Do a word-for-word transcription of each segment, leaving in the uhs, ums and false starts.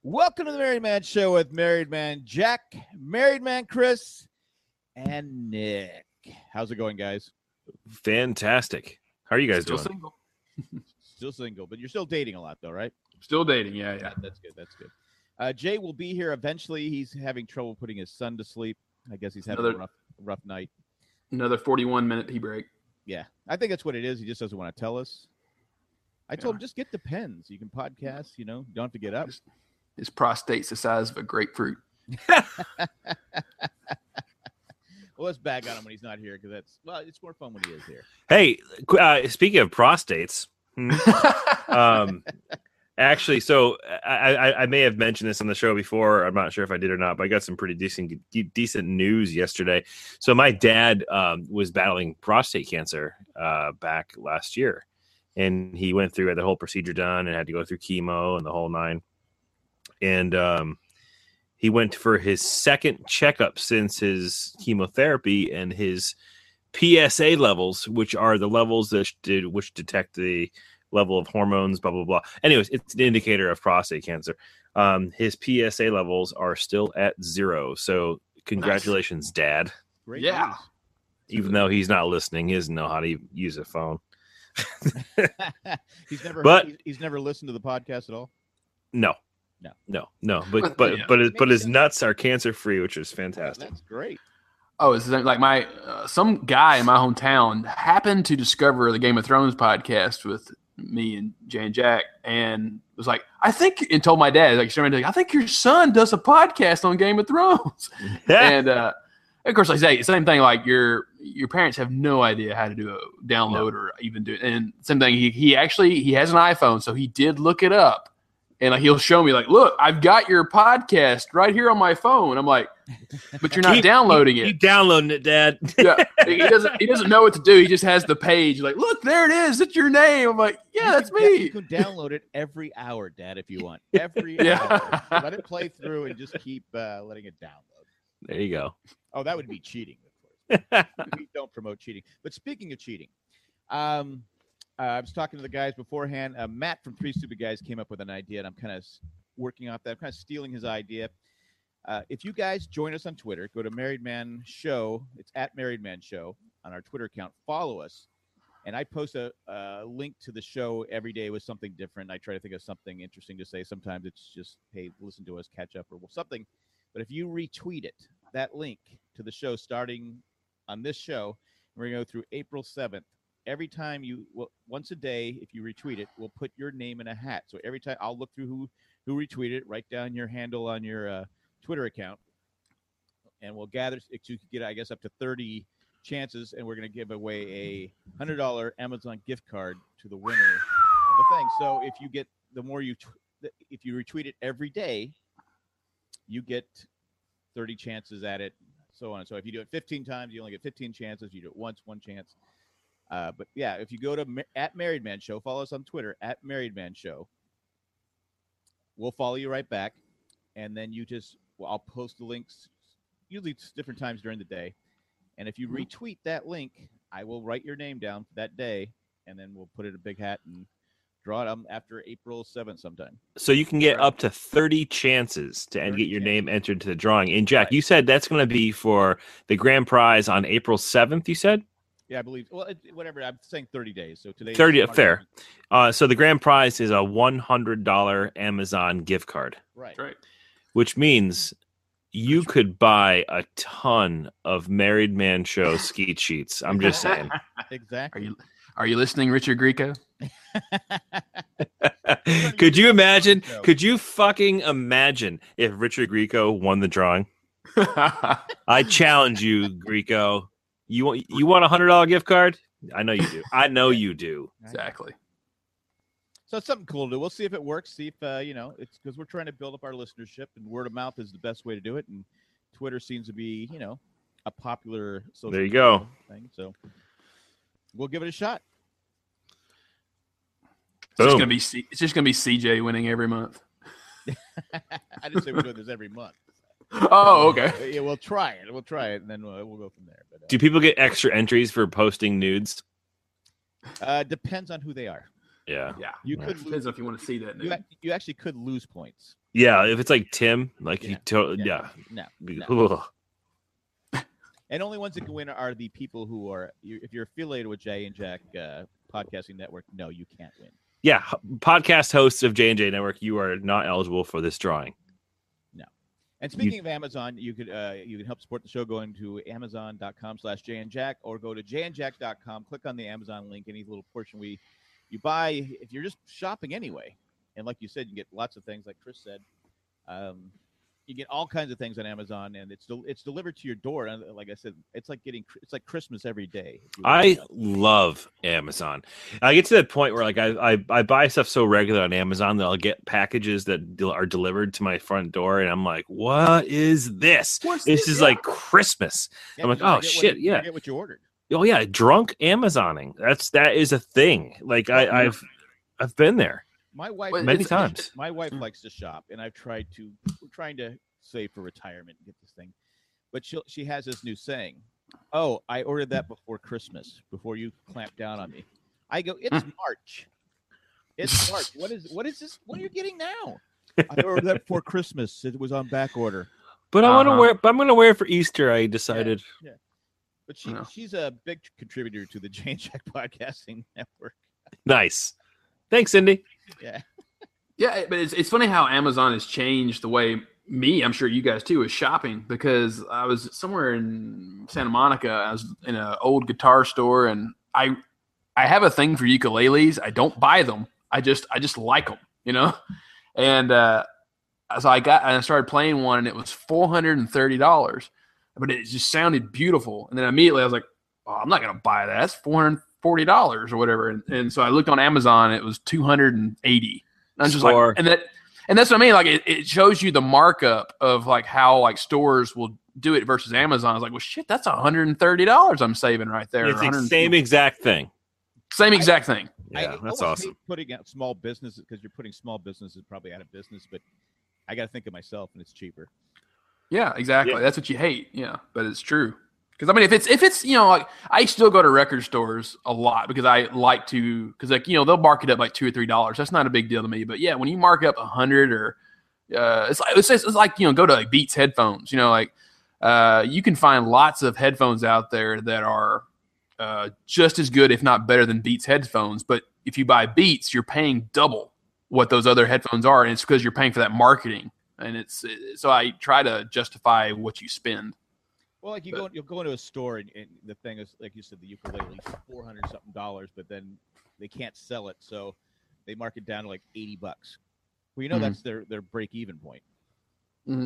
Welcome to the Married Man Show with Married Man Jack, Married Man Chris, and Nick. How's it going, guys? Fantastic. How are you guys Still doing? Single. Still single, but you're still dating a lot, though, right? Still dating, yeah, yeah. That, that's good. That's good. Uh, Jay will be here eventually. He's having trouble putting his son to sleep. I guess he's having Another- a rough, rough night. Another forty-one minute pee break. Yeah, I think that's what it is. He just doesn't want to tell us. I told Yeah. him, just get the pens. You can podcast, you know, you don't have to get up. His, his prostate's the size of a grapefruit. Well, let's bag on him when he's not here because that's, well, it's more fun when he is here. Hey, qu- uh, speaking of prostates, hmm, um, actually, so I, I, I may have mentioned this on the show before. I'm not sure if I did or not, but I got some pretty decent de- decent news yesterday. So my dad um, was battling prostate cancer uh, back last year, and he went through had the whole procedure done and had to go through chemo and the whole nine. And um, he went for his second checkup since his chemotherapy, and his P S A levels, which are the levels that did which detect the level of hormones, blah blah blah. Anyways, it's an indicator of prostate cancer. Um, his P S A levels are still at zero. So congratulations, nice. Dad. Great Yeah. news. Even though he's not listening, he doesn't know how to use a phone. he's never, But- he's, he's never listened to the podcast at all. No, No. no, no. But But- but yeah. but his, but his Makes nuts are cancer free, which is fantastic. That's great. Oh, it's like my uh, some guy in my hometown happened to discover the Game of Thrones podcast with me and Jay and Jack, and was like, I think, and told my dad, like, I think your son does a podcast on Game of Thrones. and uh, of course, like I say, same thing. Like your your parents have no idea how to do a download or even do it. And same thing. He he actually he has an iPhone, so he did look it up. And like he'll show me, like, look, I've got your podcast right here on my phone. I'm like, but you're not Keep- downloading keep, it. Keep downloading it, Dad. Yeah, he doesn't. He doesn't know what to do. He just has the page. Like, look, there it is. It's your name. I'm like, yeah, You that's can da- me. You can download it every hour, Dad, if you want. Every Yeah. hour. Let it play through and just keep uh, letting it download. There you go. Oh, that would be cheating, of course. We don't promote cheating. But speaking of cheating, um, uh, I was talking to the guys beforehand. Uh, Matt from Three Stupid Guys came up with an idea, and I'm kind of working off that. I'm kind of stealing his idea. Uh, if you guys join us on Twitter, go to Married Man Show. It's at Married Man Show on our Twitter account. Follow us. And I post a, a link to the show every day with something different. I try to think of something interesting to say. Sometimes it's just, hey, listen to us, catch up, or something. But if you retweet it, that link to the show starting on this show, we're going to go through April seventh. Every time you, well, once a day, if you retweet it, we'll put your name in a hat. So every time I'll look through who, who retweeted it, write down your handle on your uh, Twitter account, and we'll gather, you could get, I guess, up to thirty chances, and we're going to give away a one hundred dollars Amazon gift card to the winner of the thing. So if you get, the more you, tw- if you retweet it every day, you get thirty chances at it, so on. So if you do it fifteen times, you only get fifteen chances. You do it once, one chance. Uh, but yeah, if you go to Ma- at Married Man Show, follow us on Twitter at Married Man Show. We'll follow you right back, and then you just, well, I'll post the links, usually it's different times during the day. And if you retweet that link, I will write your name down for that day, and then we'll put it in a big hat and draw it um, after April seventh sometime. So you can get up to thirty chances to and thirty get your chances. name entered to the drawing. And Jack, Right. you said that's going to be for the grand prize on April seventh, you said? Yeah, I believe. Well, it, whatever. I'm saying thirty days. So today. thirty, fair. Uh, so the grand prize is a one hundred dollars Amazon gift card, Right. Right. which means you could buy a ton of Married Man Show skeet sheets. I'm just saying. Exactly. Are you Are you listening, Richard Grieco? Could you imagine? Could you fucking imagine if Richard Grieco won the drawing? I challenge you, Grieco. You want you want a hundred dollar gift card? I know you do. I know you do. Exactly. So it's something cool to do. We'll see if it works. See if uh, you know, it's because we're trying to build up our listenership, and word of mouth is the best way to do it. And Twitter seems to be, you know, a popular social There you go. thing. So we'll give it a shot. It's just Boom. gonna be C- it's just gonna be C J winning every month. I didn't say we're doing this every month. Oh, okay. Uh, Yeah, we'll try it. We'll try it, and then we'll, we'll go from there. But uh, Do people get extra entries for posting nudes? uh, depends on who they are. Yeah. Yeah. You Yeah. could Depends lose, if you want to see that. you, News. ac- you actually could lose points. Yeah. If it's like Tim, like he Yeah. to- Yeah. yeah. No, Ugh. no. And only ones that can win are the people who are. You, if you're affiliated with Jay and Jack uh, Podcasting Network, no, you can't win. Yeah, h- podcast hosts of J and J Network, you are not eligible for this drawing. And speaking of Amazon, you could uh, you can help support the show going to amazon.com slash Jay and Jack or go to jay and jack dot com. Click on the Amazon link. Any little portion we you buy, if you're just shopping anyway, and like you said, you get lots of things. Like Chris said, um, you get all kinds of things on Amazon, and it's del- it's delivered to your door. And like I said, it's like getting it's like Christmas every day. if you I really know. love Amazon. I get to that point where like I, I I buy stuff so regular on Amazon that I'll get packages that del- are delivered to my front door, and I'm like, what is this? What's This this? is Yeah. like Christmas. Yeah, I'm like, 'cause you oh, forget what shit, you- you yeah. forget what you ordered. Oh yeah, drunk Amazoning. That's that is a thing. Like I, Yeah. I've I've been there My wife Well, many it's- times. My wife Mm. likes to shop, and I've tried to. We're trying to save for retirement and get this thing, but she she has this new saying. Oh, I ordered that before Christmas, before you clamped down on me. I go, it's March. It's March. What is what is this? What are you getting now? I ordered that before Christmas. It was on back order. But I want to Uh-huh. wear. But I'm going to wear it for Easter. I decided. But she Yeah. she's a big contributor to the Jane Jack Podcasting Network. Nice. Thanks, Cindy. Yeah. Yeah, but it's it's funny how Amazon has changed the way me, I'm sure you guys too, is shopping, because I was somewhere in Santa Monica. I was in an old guitar store, and I I have a thing for ukuleles. I don't buy them. I just I just like them, you know. And uh, so I got and I started playing one, and it was four hundred and thirty dollars, but it just sounded beautiful. And then immediately I was like, oh, I'm not gonna buy that. That's four hundred forty dollars or whatever. And, and so I looked on Amazon. It was two hundred and eighty. And I was just Score. like, and that, and that's what I mean. Like it, it shows you the markup of like how like stores will do it versus Amazon. I was like, well, shit, that's one hundred and thirty dollars I'm saving right there. It's the one hundred same exact thing. same exact thing. I Yeah, that's almost awesome. hate putting out small businesses because you're putting small businesses probably out of business, but I got to think of myself, and it's cheaper. Yeah, exactly. Yeah. That's what you hate. Yeah, but it's true. Because I mean, if it's if it's you know like I still go to record stores a lot because I like to because like you know they'll mark it up like two or three dollars. That's not a big deal to me. But yeah, when you mark up a hundred or uh, it's like it's, it's like you know go to like Beats headphones. You know like uh, you can find lots of headphones out there that are uh, just as good, if not better, than Beats headphones. But if you buy Beats, you're paying double what those other headphones are, and it's because you're paying for that marketing. And it's so I try to justify what you spend. Well, like you go, you'll go into a store, and, and the thing is, like you said, the ukulele four hundred something dollars, but then they can't sell it, so they mark it down to like eighty bucks. Well, you know Mhm. that's their their break even point. Mm-hmm.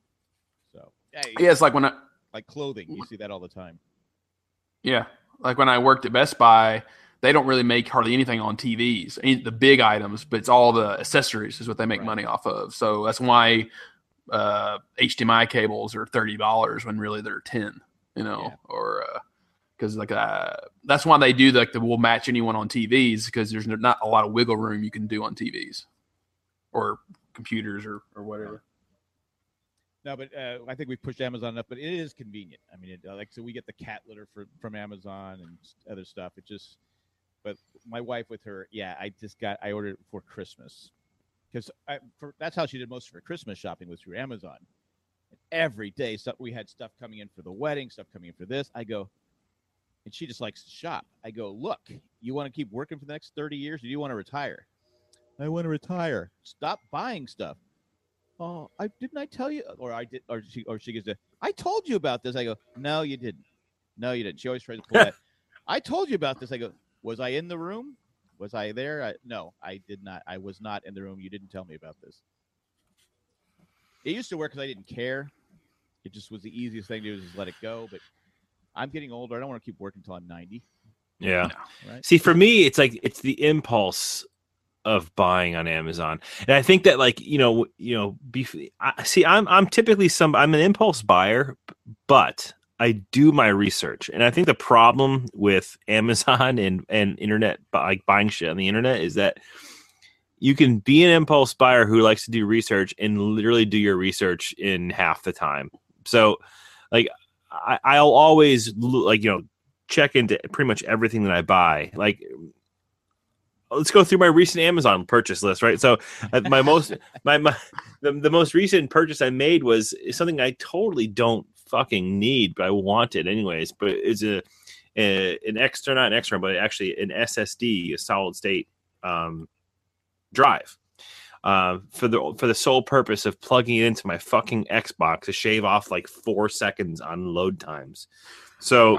So yeah, Yeah, it's like when I like clothing, you see that all the time. yeah, like when I worked at Best Buy, they don't really make hardly anything on T Vs, any, the big items, but it's all the accessories is what they make Right. money off of. So that's why uh, H D M I cables are thirty dollars when really they're ten. You know, Yeah. or because like uh, that's why they do like the will match anyone on T Vs because there's not a lot of wiggle room you can do on T Vs or computers or or whatever. No, but uh, I think we've pushed Amazon up, but it is convenient. I mean, it, uh, like so we get the cat litter for, from Amazon and s- other stuff. It just, but my wife with her, yeah, I just got I ordered it for Christmas because that's how she did most of her Christmas shopping was through Amazon. And every day, stuff we had stuff coming in for the wedding, stuff coming in for this. I go, and she just likes to shop. I go, look, you want to keep working for the next thirty years, or do you want to retire? I want to retire. Stop buying stuff. Oh, I didn't I tell you, or I did, or she, or she goes, to, I told you about this. I go, no, you didn't. No, you didn't. She always tries to pull that. I told you about this. I go, was I in the room? Was I there? I, no, I did not. I was not in the room. You didn't tell me about this. It used to work because I didn't care. It just was the easiest thing to do is just let it go. But I'm getting older. I don't want to keep working until I'm ninety. Yeah. Right? See, for me, it's like it's the impulse of buying on Amazon, and I think that, like you know, you know, be, I, see, I'm I'm typically some I'm an impulse buyer, but I do my research, and I think the problem with Amazon and and internet, like buying shit on the internet, is that you can be an impulse buyer who likes to do research and literally do your research in half the time. So, like, I, I'll always like you know check into pretty much everything that I buy, like. let's go through my recent Amazon purchase list, right? So uh, my most my, my the, the most recent purchase I made was something I totally don't fucking need, but I want it anyways. But it's a, a an external, not an external, but actually an S S D, a solid state um, drive. Uh, for the for the sole purpose of plugging it into my fucking Xbox to shave off like four seconds on load times. So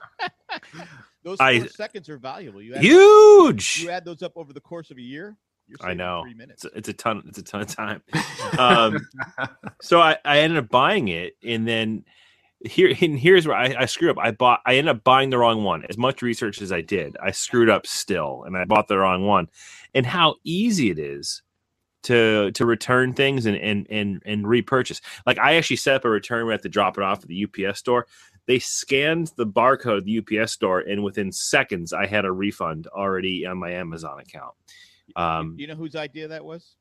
those four I, seconds are valuable. You add, huge. You add those up over the course of a year. You're I know. Three minutes. It's, it's a ton. It's a ton of time. Um, so I, I ended up buying it, and then here and here's where I, I screwed up. I bought. I ended up buying the wrong one. As much research as I did, I screwed up still, and I bought the wrong one. And how easy it is to to return things and and and and repurchase. Like I actually set up a return. We have to drop it off at the U P S store. They scanned the barcode of the U P S store, and within seconds, I had a refund already on my Amazon account. Um, you know whose idea that was?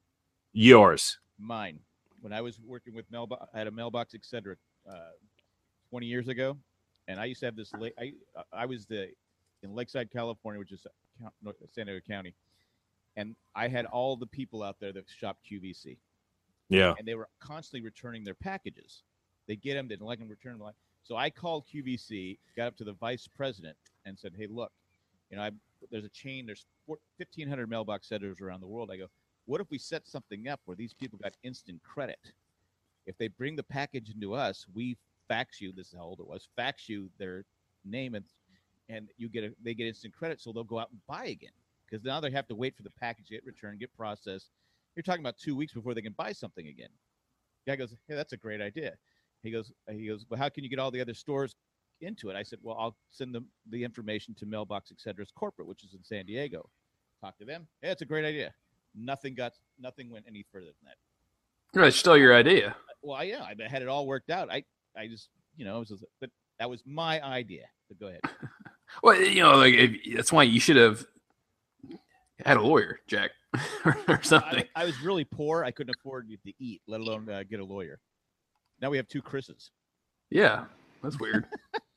Yours. Mine. When I was working with mailbox, I had a mailbox, et cetera, uh, twenty years ago, and I used to have this. I I was the in Lakeside, California, which is San Diego County. And I had all the people out there that shop Q V C. Yeah. And they were constantly returning their packages. They get them, didn't like them, return them. So I called Q V C, got up to the vice president, and said, hey, look, you know, I, there's a chain, there's fifteen hundred mailbox centers around the world. I go, what if we set something up where these people got instant credit? If they bring the package into us, we fax you, this is how old it was, fax you their name, and and you get a, they get instant credit, so they'll go out and buy again. Because now they have to wait for the package to get returned, get processed. You're talking about two weeks before they can buy something again. The guy goes, hey, that's a great idea. He goes, he goes, well, how can you get all the other stores into it? I said, well, I'll send them the information to Mailbox, et cetera's corporate, which is in San Diego. Talk to them. Hey, that's a great idea. Nothing got, nothing went any further than that. That's still your idea. Well, I, yeah, I had it all worked out. I, I just, you know, it was, but that was my idea. But go ahead. Well, you know, like if, that's why you should have had a lawyer, Jack, or something. I, I was really poor. I couldn't afford to eat, let alone uh, get a lawyer. Now we have two Chris's. Yeah, that's weird.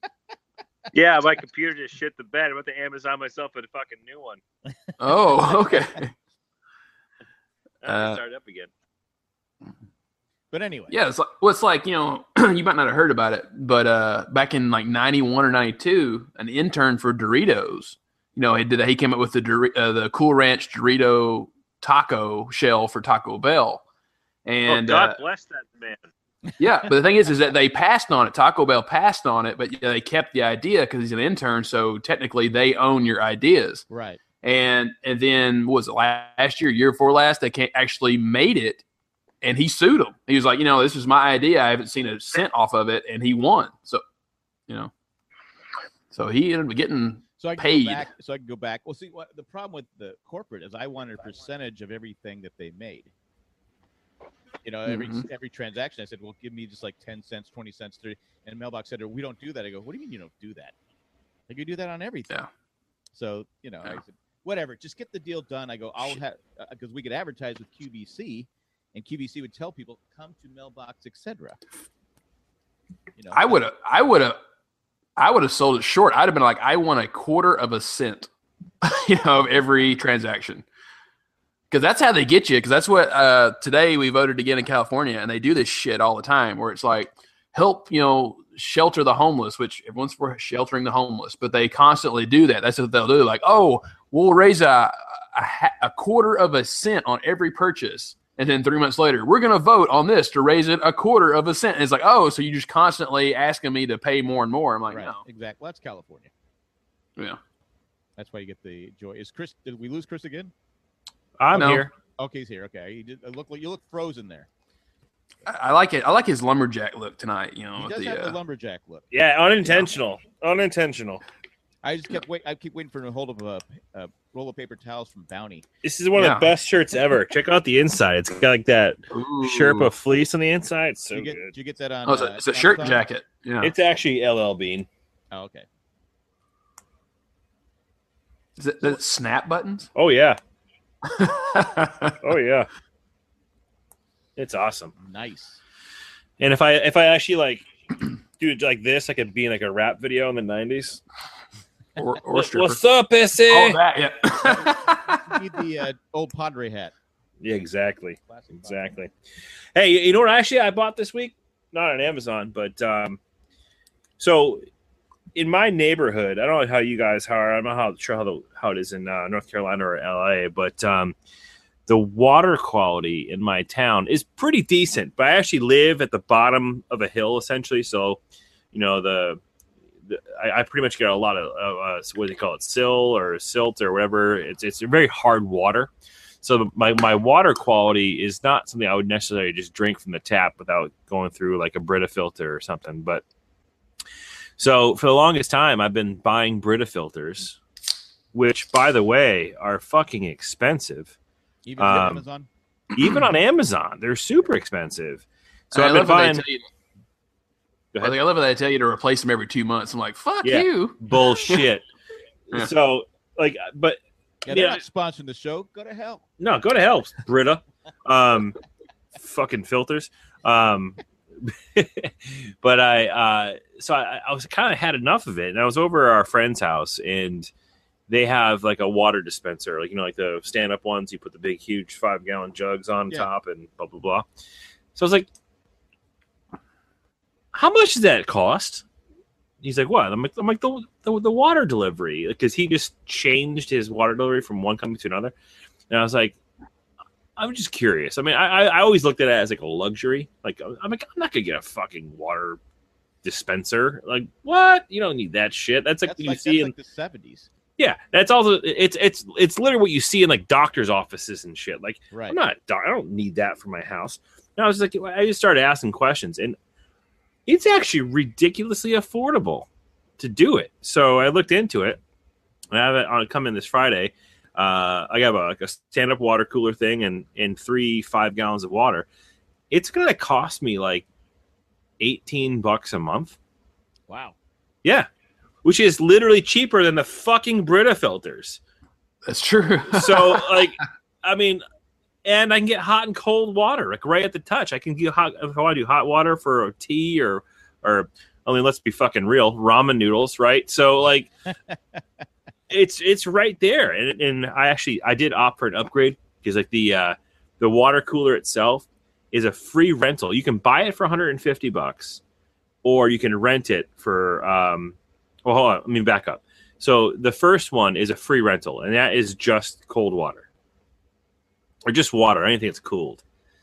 Yeah, my computer just shit the bed. I went to Amazon myself with a fucking new one. Oh, okay. uh, start up again. But anyway. Yeah, it's like, well, it's like, you know, you might not have heard about it, but uh, back in like ninety-one or ninety-two, an intern for Doritos, you know, he did that. He came up with the Dor- uh, the Cool Ranch Dorito taco shell for Taco Bell. And oh, God uh, bless that man. Yeah, but the thing is, is that they passed on it. Taco Bell passed on it, but they kept the idea because he's an intern, so technically they own your ideas. Right. And and then, what was it, last year, year before last, they actually made it, and he sued them. He was like, you know, this was my idea. I haven't seen a cent off of it, and he won. So, you know, so he ended up getting so I can paid. Go back, so I can go back. Well, see, what the problem with the corporate is I wanted a percentage of everything that they made. You know, every mm-hmm. every transaction, I said, well, give me just like ten cents, twenty cents, thirty. And Mailbox said, we don't do that. I go, what do you mean you don't do that? Like, you do that on everything. Yeah. So, you know, yeah. I said, whatever, just get the deal done. I go, I'll have, because uh, we could advertise with Q V C, and Q V C would tell people, come to Mailbox, et cetera. You know, I would have, I would have, I would have sold it short. I'd have been like, I want a quarter of a cent, you know, of every transaction. Because that's how they get you. Because that's what uh, today we voted again in California, and they do this shit all the time where it's like, help, you know, shelter the homeless, which everyone's for sheltering the homeless, but they constantly do that. That's what they'll do. Like, oh, we'll raise a, a, a quarter of a cent on every purchase. And then three months later, we're going to vote on this to raise it a quarter of a cent. And it's like, oh, so you're just constantly asking me to pay more and more. I'm like, right. no. Exactly. Well, that's California. Yeah. That's why you get the joy. Is Chris, did we lose Chris again? I'm no. here. Okay, he's here. Okay, he did, look like you look frozen there. I, I like it. I like his lumberjack look tonight. You know, he with does the, have uh, the lumberjack look. Yeah, unintentional. Yeah. Unintentional. I just kept wait. I keep waiting for him to hold up a, a roll of paper towels from Bounty. This is one yeah. of the best shirts ever. Check out the inside. It's got like that Ooh. Sherpa fleece on the inside. It's so did you get, good. Did you get that on? Oh, it's a, uh, it's a shirt Amazon? jacket. Yeah, it's actually L L Bean. Oh, okay. Is it the snap buttons? Oh yeah. Oh yeah. It's awesome. Nice. And if I if I actually like do it like this, I could be in like a rap video in the nineties. or, or stripper. What's up, S A? All that, yeah. You need the uh, old Padre hat. Yeah, exactly. Classic Exactly. Hey, you know what? Actually, I bought this week, not on Amazon, but um, so in my neighborhood, I don't know how you guys are. I'm not how, sure how the, how it is in uh, North Carolina or L A, but um, the water quality in my town is pretty decent. But I actually live at the bottom of a hill, essentially. So, you know, the, the I, I pretty much get a lot of uh, what do they call it, sill or silt or whatever. It's it's very hard water. So my, my water quality is not something I would necessarily just drink from the tap without going through like a Brita filter or something. But so for the longest time, I've been buying Brita filters, which, by the way, are fucking expensive. Even on Um, Amazon. Even on Amazon, they're super expensive. So I I've been love that buying they tell you, Go I ahead. think I love that they tell you to replace them every two months. I'm like, fuck Yeah. you. bullshit. Yeah. So like, but Yeah, they're yeah. not sponsoring the show. Go to hell. no, go to hell, Brita. Um, fucking filters. Um, but I, uh, so I, I was kind of had enough of it, and I was over at our friend's house, and they have like a water dispenser, like you know, like the stand-up ones. You put the big, huge five-gallon jugs on Yeah. top, and blah blah blah. So I was like, "How much does that cost?" He's like, "What?" I'm like, "I'm like the the, the water delivery," because he just changed his water delivery from one company to another, and I was like, I'm just curious. I mean, I, I always looked at it as like a luxury. Like, I'm like, I'm not gonna get a fucking water dispenser. Like, what? You don't need that shit. That's like That's what like, you see that's in like the seventies. yeah. That's also it's it's it's literally what you see in like doctors' offices and shit. Like, Right. I'm not. a doc- I don't need that for my house. And I was like, I just started asking questions, and it's actually ridiculously affordable to do it. So I looked into it. I have it on come in this Friday. Uh, I got a, like a stand-up water cooler thing and and three five gallons of water. It's gonna cost me like eighteen bucks a month. Wow. Yeah, which is literally cheaper than the fucking Brita filters. That's true. So like, I mean, and I can get hot and cold water like right at the touch. I can get hot if I want to do hot water for a tea or or I mean, let's be fucking real, ramen noodles, right? So like. It's it's right there, and and I actually I did opt for an upgrade because like the uh, the water cooler itself is a free rental. You can buy it for one hundred fifty bucks, or you can rent it for. Um, well, hold on, let me back up. So the first one is a free rental, and that is just cold water, or just water, anything that's cooled.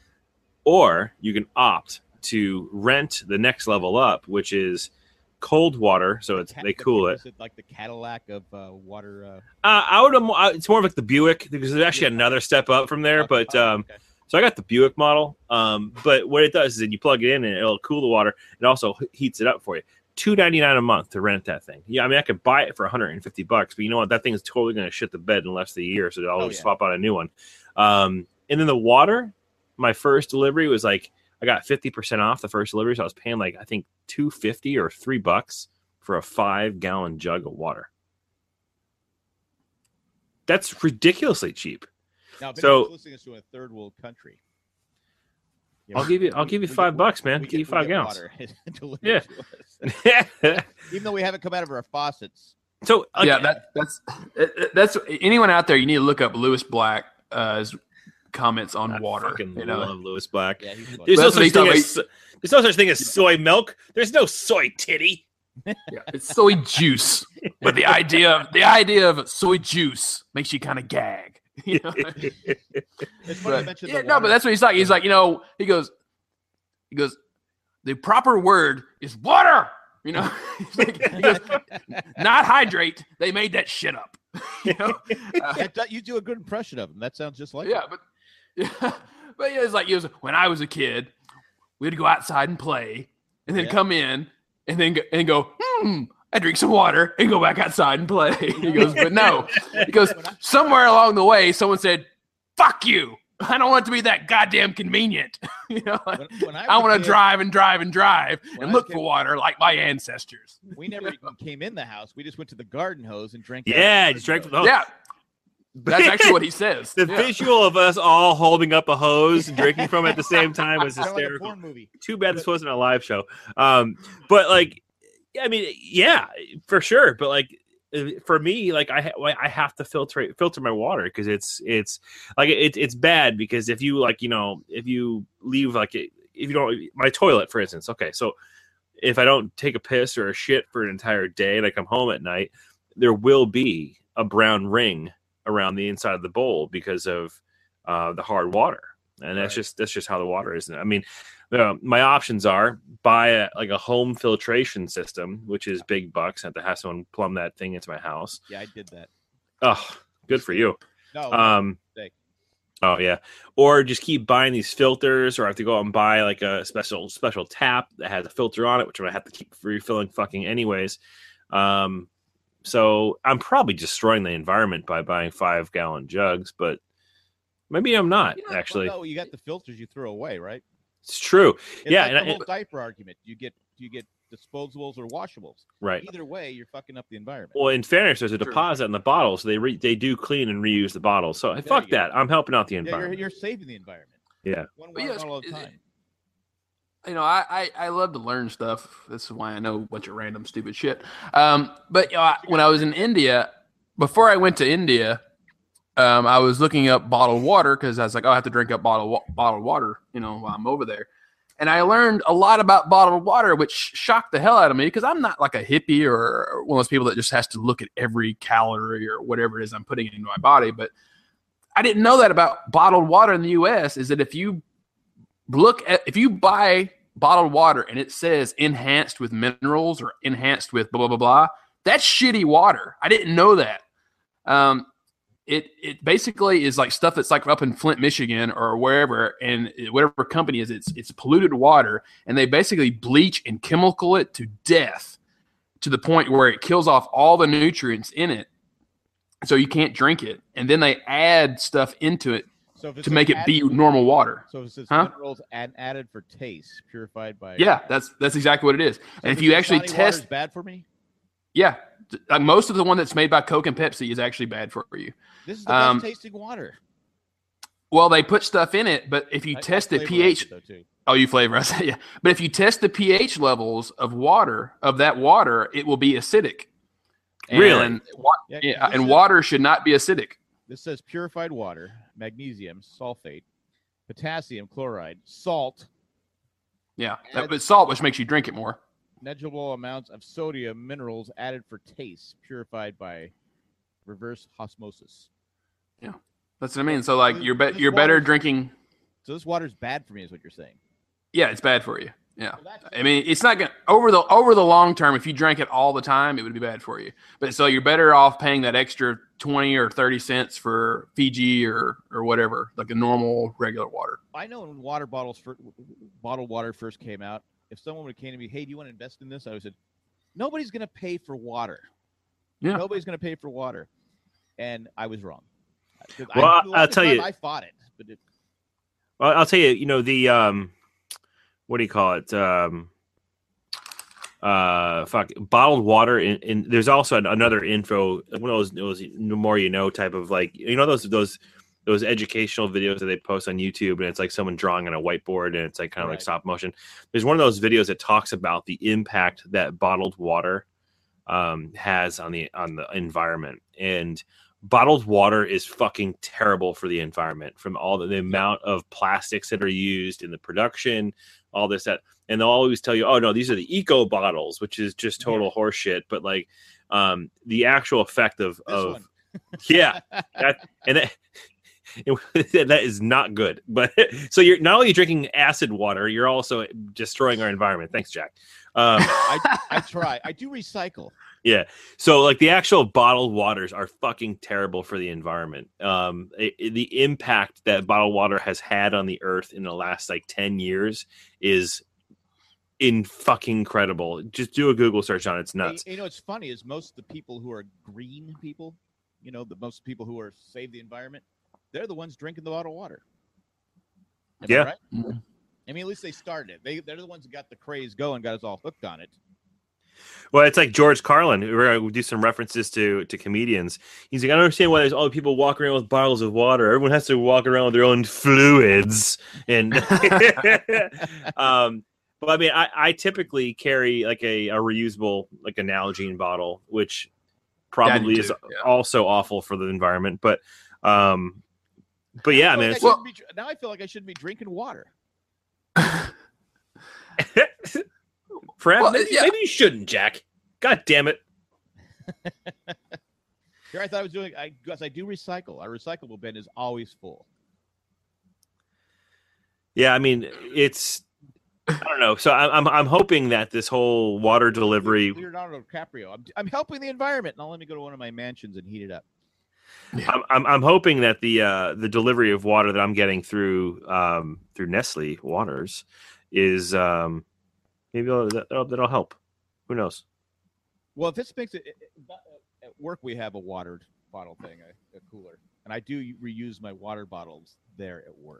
Or you can opt to rent the next level up, which is cold water, so it's Ca- they the- cool it. is like the Cadillac of uh, water. Uh, Uh, I would. uh, It's more of like the Buick because there's actually Yeah. another step up from there. okay. But Oh, um, okay. so I got the Buick model. Um, but what it does is that you plug it in and it'll cool the water. It also heats it up for you. Two ninety nine a month to rent that thing. Yeah, I mean I could buy it for one hundred fifty bucks, but you know what? That thing is totally going to shit the bed in less than a year. So I'll Oh, just yeah. swap out a new one. Um, and then the water. My first delivery was like I got fifty percent off the first delivery, so I was paying like I think two fifty or three bucks for a five gallon jug of water. That's ridiculously cheap. Now, if so- anyone's listening to us in a third world country, you I'll give you- I'll give you we five get- bucks, man. we Give you get- we five get gallons. water delivered Yeah. to us. Even though we haven't come out of our faucets. so like, yeah, that, that's that's anyone out there. You need to look up Lewis Black's comments on I water. fucking You know, love Lewis Black. Yeah, he's funny. There's no That's what such he's thing talking as there's no such thing as soy milk. There's no soy titty. yeah, it's soy juice, but the idea of the idea of soy juice makes you kind of gag. You know? It's funny you But, mentioned yeah, the no, but water. that's what he's like. He's like, you know, he goes, he goes, the proper word is water. You know, He's like- he goes, not hydrate. They made that shit up. You know, Uh, That do- you do a good impression of him. That sounds just like yeah, but yeah, but yeah, it's like it was when I was a kid, we'd go outside and play, and then Yeah. come in, and then go, and go, hmm, I drink some water, and go back outside and play. He goes, but no, he goes, somewhere along the way, someone said, "Fuck you." I don't want it to be that goddamn convenient. You know, like, When, when I, I was a want to kid, drive and drive and drive When I and was look a for kid- water like my ancestors. We never even came in the house. We just went to the garden hose and drank. Yeah, out of just the drank garden from the hose. Yeah, that's actually what he says. The Yeah. visual of us all holding up a hose and drinking from it at the same time was hose. Sounded like a hysterical. porn movie. Too bad this wasn't a live show. Um, but like, I mean, yeah, for sure. But like, for me, like I I have to filter filter my water because it's it's like it, it's bad because if you like you know if you leave like it, if you don't my toilet for instance, okay, so if I don't take a piss or a shit for an entire day and I come home at night, there will be a brown ring around the inside of the bowl because of uh, the hard water, and that's right. just that's just how the water is. I mean. Uh, my options are buy a, like a home filtration system, which is big bucks. I have to have someone plumb that thing into my house. Yeah, I did that. Oh, good for you. No. Um. Mistake. Oh yeah. Or just keep buying these filters, or I have to go out and buy like a special special tap that has a filter on it, which I have to keep refilling fucking anyways. Um. So I'm probably destroying the environment by buying five gallon jugs, but maybe I'm not you know, actually. Well, no, you got the filters you throw away, right? It's true. It's yeah, like and the I, whole diaper argument. You get you get disposables or washables. Right. Either way, you're fucking up the environment. Well, in fairness, there's a True. deposit in the bottle, so they re- they do clean and reuse the bottle. So There fuck you go. that. I'm helping out the Yeah, you're, environment. you're saving the environment. Yeah. One But water yes, bottle at a it- time. You know, I, I, I love to learn stuff. This is why I know a bunch of random stupid shit. Um, but you know, I, when I was in India, before I went to India, um, I was looking up bottled water because I was like, oh, I have to drink up bottled wa- bottled water, you know, while I'm over there. And I learned a lot about bottled water, which shocked the hell out of me because I'm not like a hippie or one of those people that just has to look at every calorie or whatever it is I'm putting into my body. But I didn't know that about bottled water in the U S is that if you look at, if you buy bottled water and it says enhanced with minerals or enhanced with blah, blah, blah, blah, that's shitty water. I didn't know that. Um, It it basically is like stuff that's like up in Flint, Michigan or wherever, and whatever company is, it's it's polluted water, and they basically bleach and chemical it to death to the point where it kills off all the nutrients in it, so you can't drink it. And then they add stuff into it So if it to says make it add- be normal water. So it says Huh? minerals add, added for taste, purified by. Yeah, that's that's exactly what it is. So And if this you actually Dasani test, water's bad for me. yeah, like most of the one that's made by Coke and Pepsi is actually bad for you. This is the Um, best tasting water. Well, they put stuff in it, but if you I- I test the flavorize pH, it, though, too. oh, you flavor us, yeah. But if you test the pH levels of water of that water, it will be acidic. Really? And, wa- Yeah, yeah, this and is- water should not be acidic. This says purified water, magnesium sulfate, potassium chloride, salt, Yeah, that, but salt, which makes you drink it more. negligible amounts of sodium minerals added for taste, purified by reverse osmosis. That's what I mean. So, like, This- you're be- this you're better water's- drinking. So this water's bad for me, is what you're saying. Yeah, it's bad for you. Yeah, So that's- I mean, it's not gonna over the over the long term. If you drank it all the time, it would be bad for you. But so you're better off paying that extra twenty or thirty cents for Fiji or or whatever, like a normal regular water. I know when water bottles, for, bottled water first came out, if someone would have came to me, hey, do you want to invest in this? I would have said, nobody's going to pay for water. Yeah. Nobody's going to pay for water. And I was wrong. 'Cause Well, I, I'll- I'll tell you- I fought it. But it, Well, I'll tell you, you know, the um, what do you call it? Um, uh, fuck, bottled water. In, in there's also an, another info. One of those, those the more you know type of like, you know, those those those educational videos that they post on YouTube, and it's like someone drawing on a whiteboard, and it's like kind of like Right. stop motion. There's one of those videos that talks about the impact that bottled water um, has on the on the environment, and bottled water is fucking terrible for the environment from all the, the amount of plastics that are used in the production, all this, that, and they'll always tell you, oh no, these are the eco bottles, which is just total horseshit. But like, um, the actual effect of, this of, one. yeah, that, and that, it, that is not good. But so you're not only drinking acid water, you're also destroying our environment. Thanks, Jack. Um, I, I try. I do recycle. Yeah. So like the actual bottled waters are fucking terrible for the environment. Um, it, it- the impact that bottled water has had on the earth in the last like ten years is in fucking incredible. Just do a Google search on it. It's nuts. You, you know, what's funny is most of the people who are green people, you know, the most people who are save the environment, they're the ones drinking the bottled water. Am I Yeah. right? Mhm. I mean, at least they started it. They, they're the ones who got the craze going, got us all hooked on it. Well, it's like George Carlin. We're going to do some references to, to comedians. He's like, I don't understand why there's all the people walking around with bottles of water. Everyone has to walk around with their own fluids. And um, but I mean, I, I typically carry like a, a reusable like a Nalgene bottle, which probably is too, yeah. also awful for the environment. But, um, but yeah, I mean, like it's, I well, be, now I feel like I shouldn't be drinking water. Fred, Well, maybe, yeah. maybe you shouldn't, Jack. God damn it. Here I thought I was doing, I guess I do recycle. Our recyclable bin is always full. Yeah, I mean, it's, I don't know. So I- I'm I'm hoping that this whole water delivery. Leonardo DiCaprio. I'm, I'm helping the environment. Now let me go to one of my mansions and heat it up. Yeah. I'm, I'm I'm hoping that the uh, the delivery of water that I'm getting through um, through Nestle Waters is um, maybe that'll, that'll, that'll help. Who knows? Well, if this makes it, it, it at work, we have a water bottle thing, a, a cooler, and I do reuse my water bottles there at work.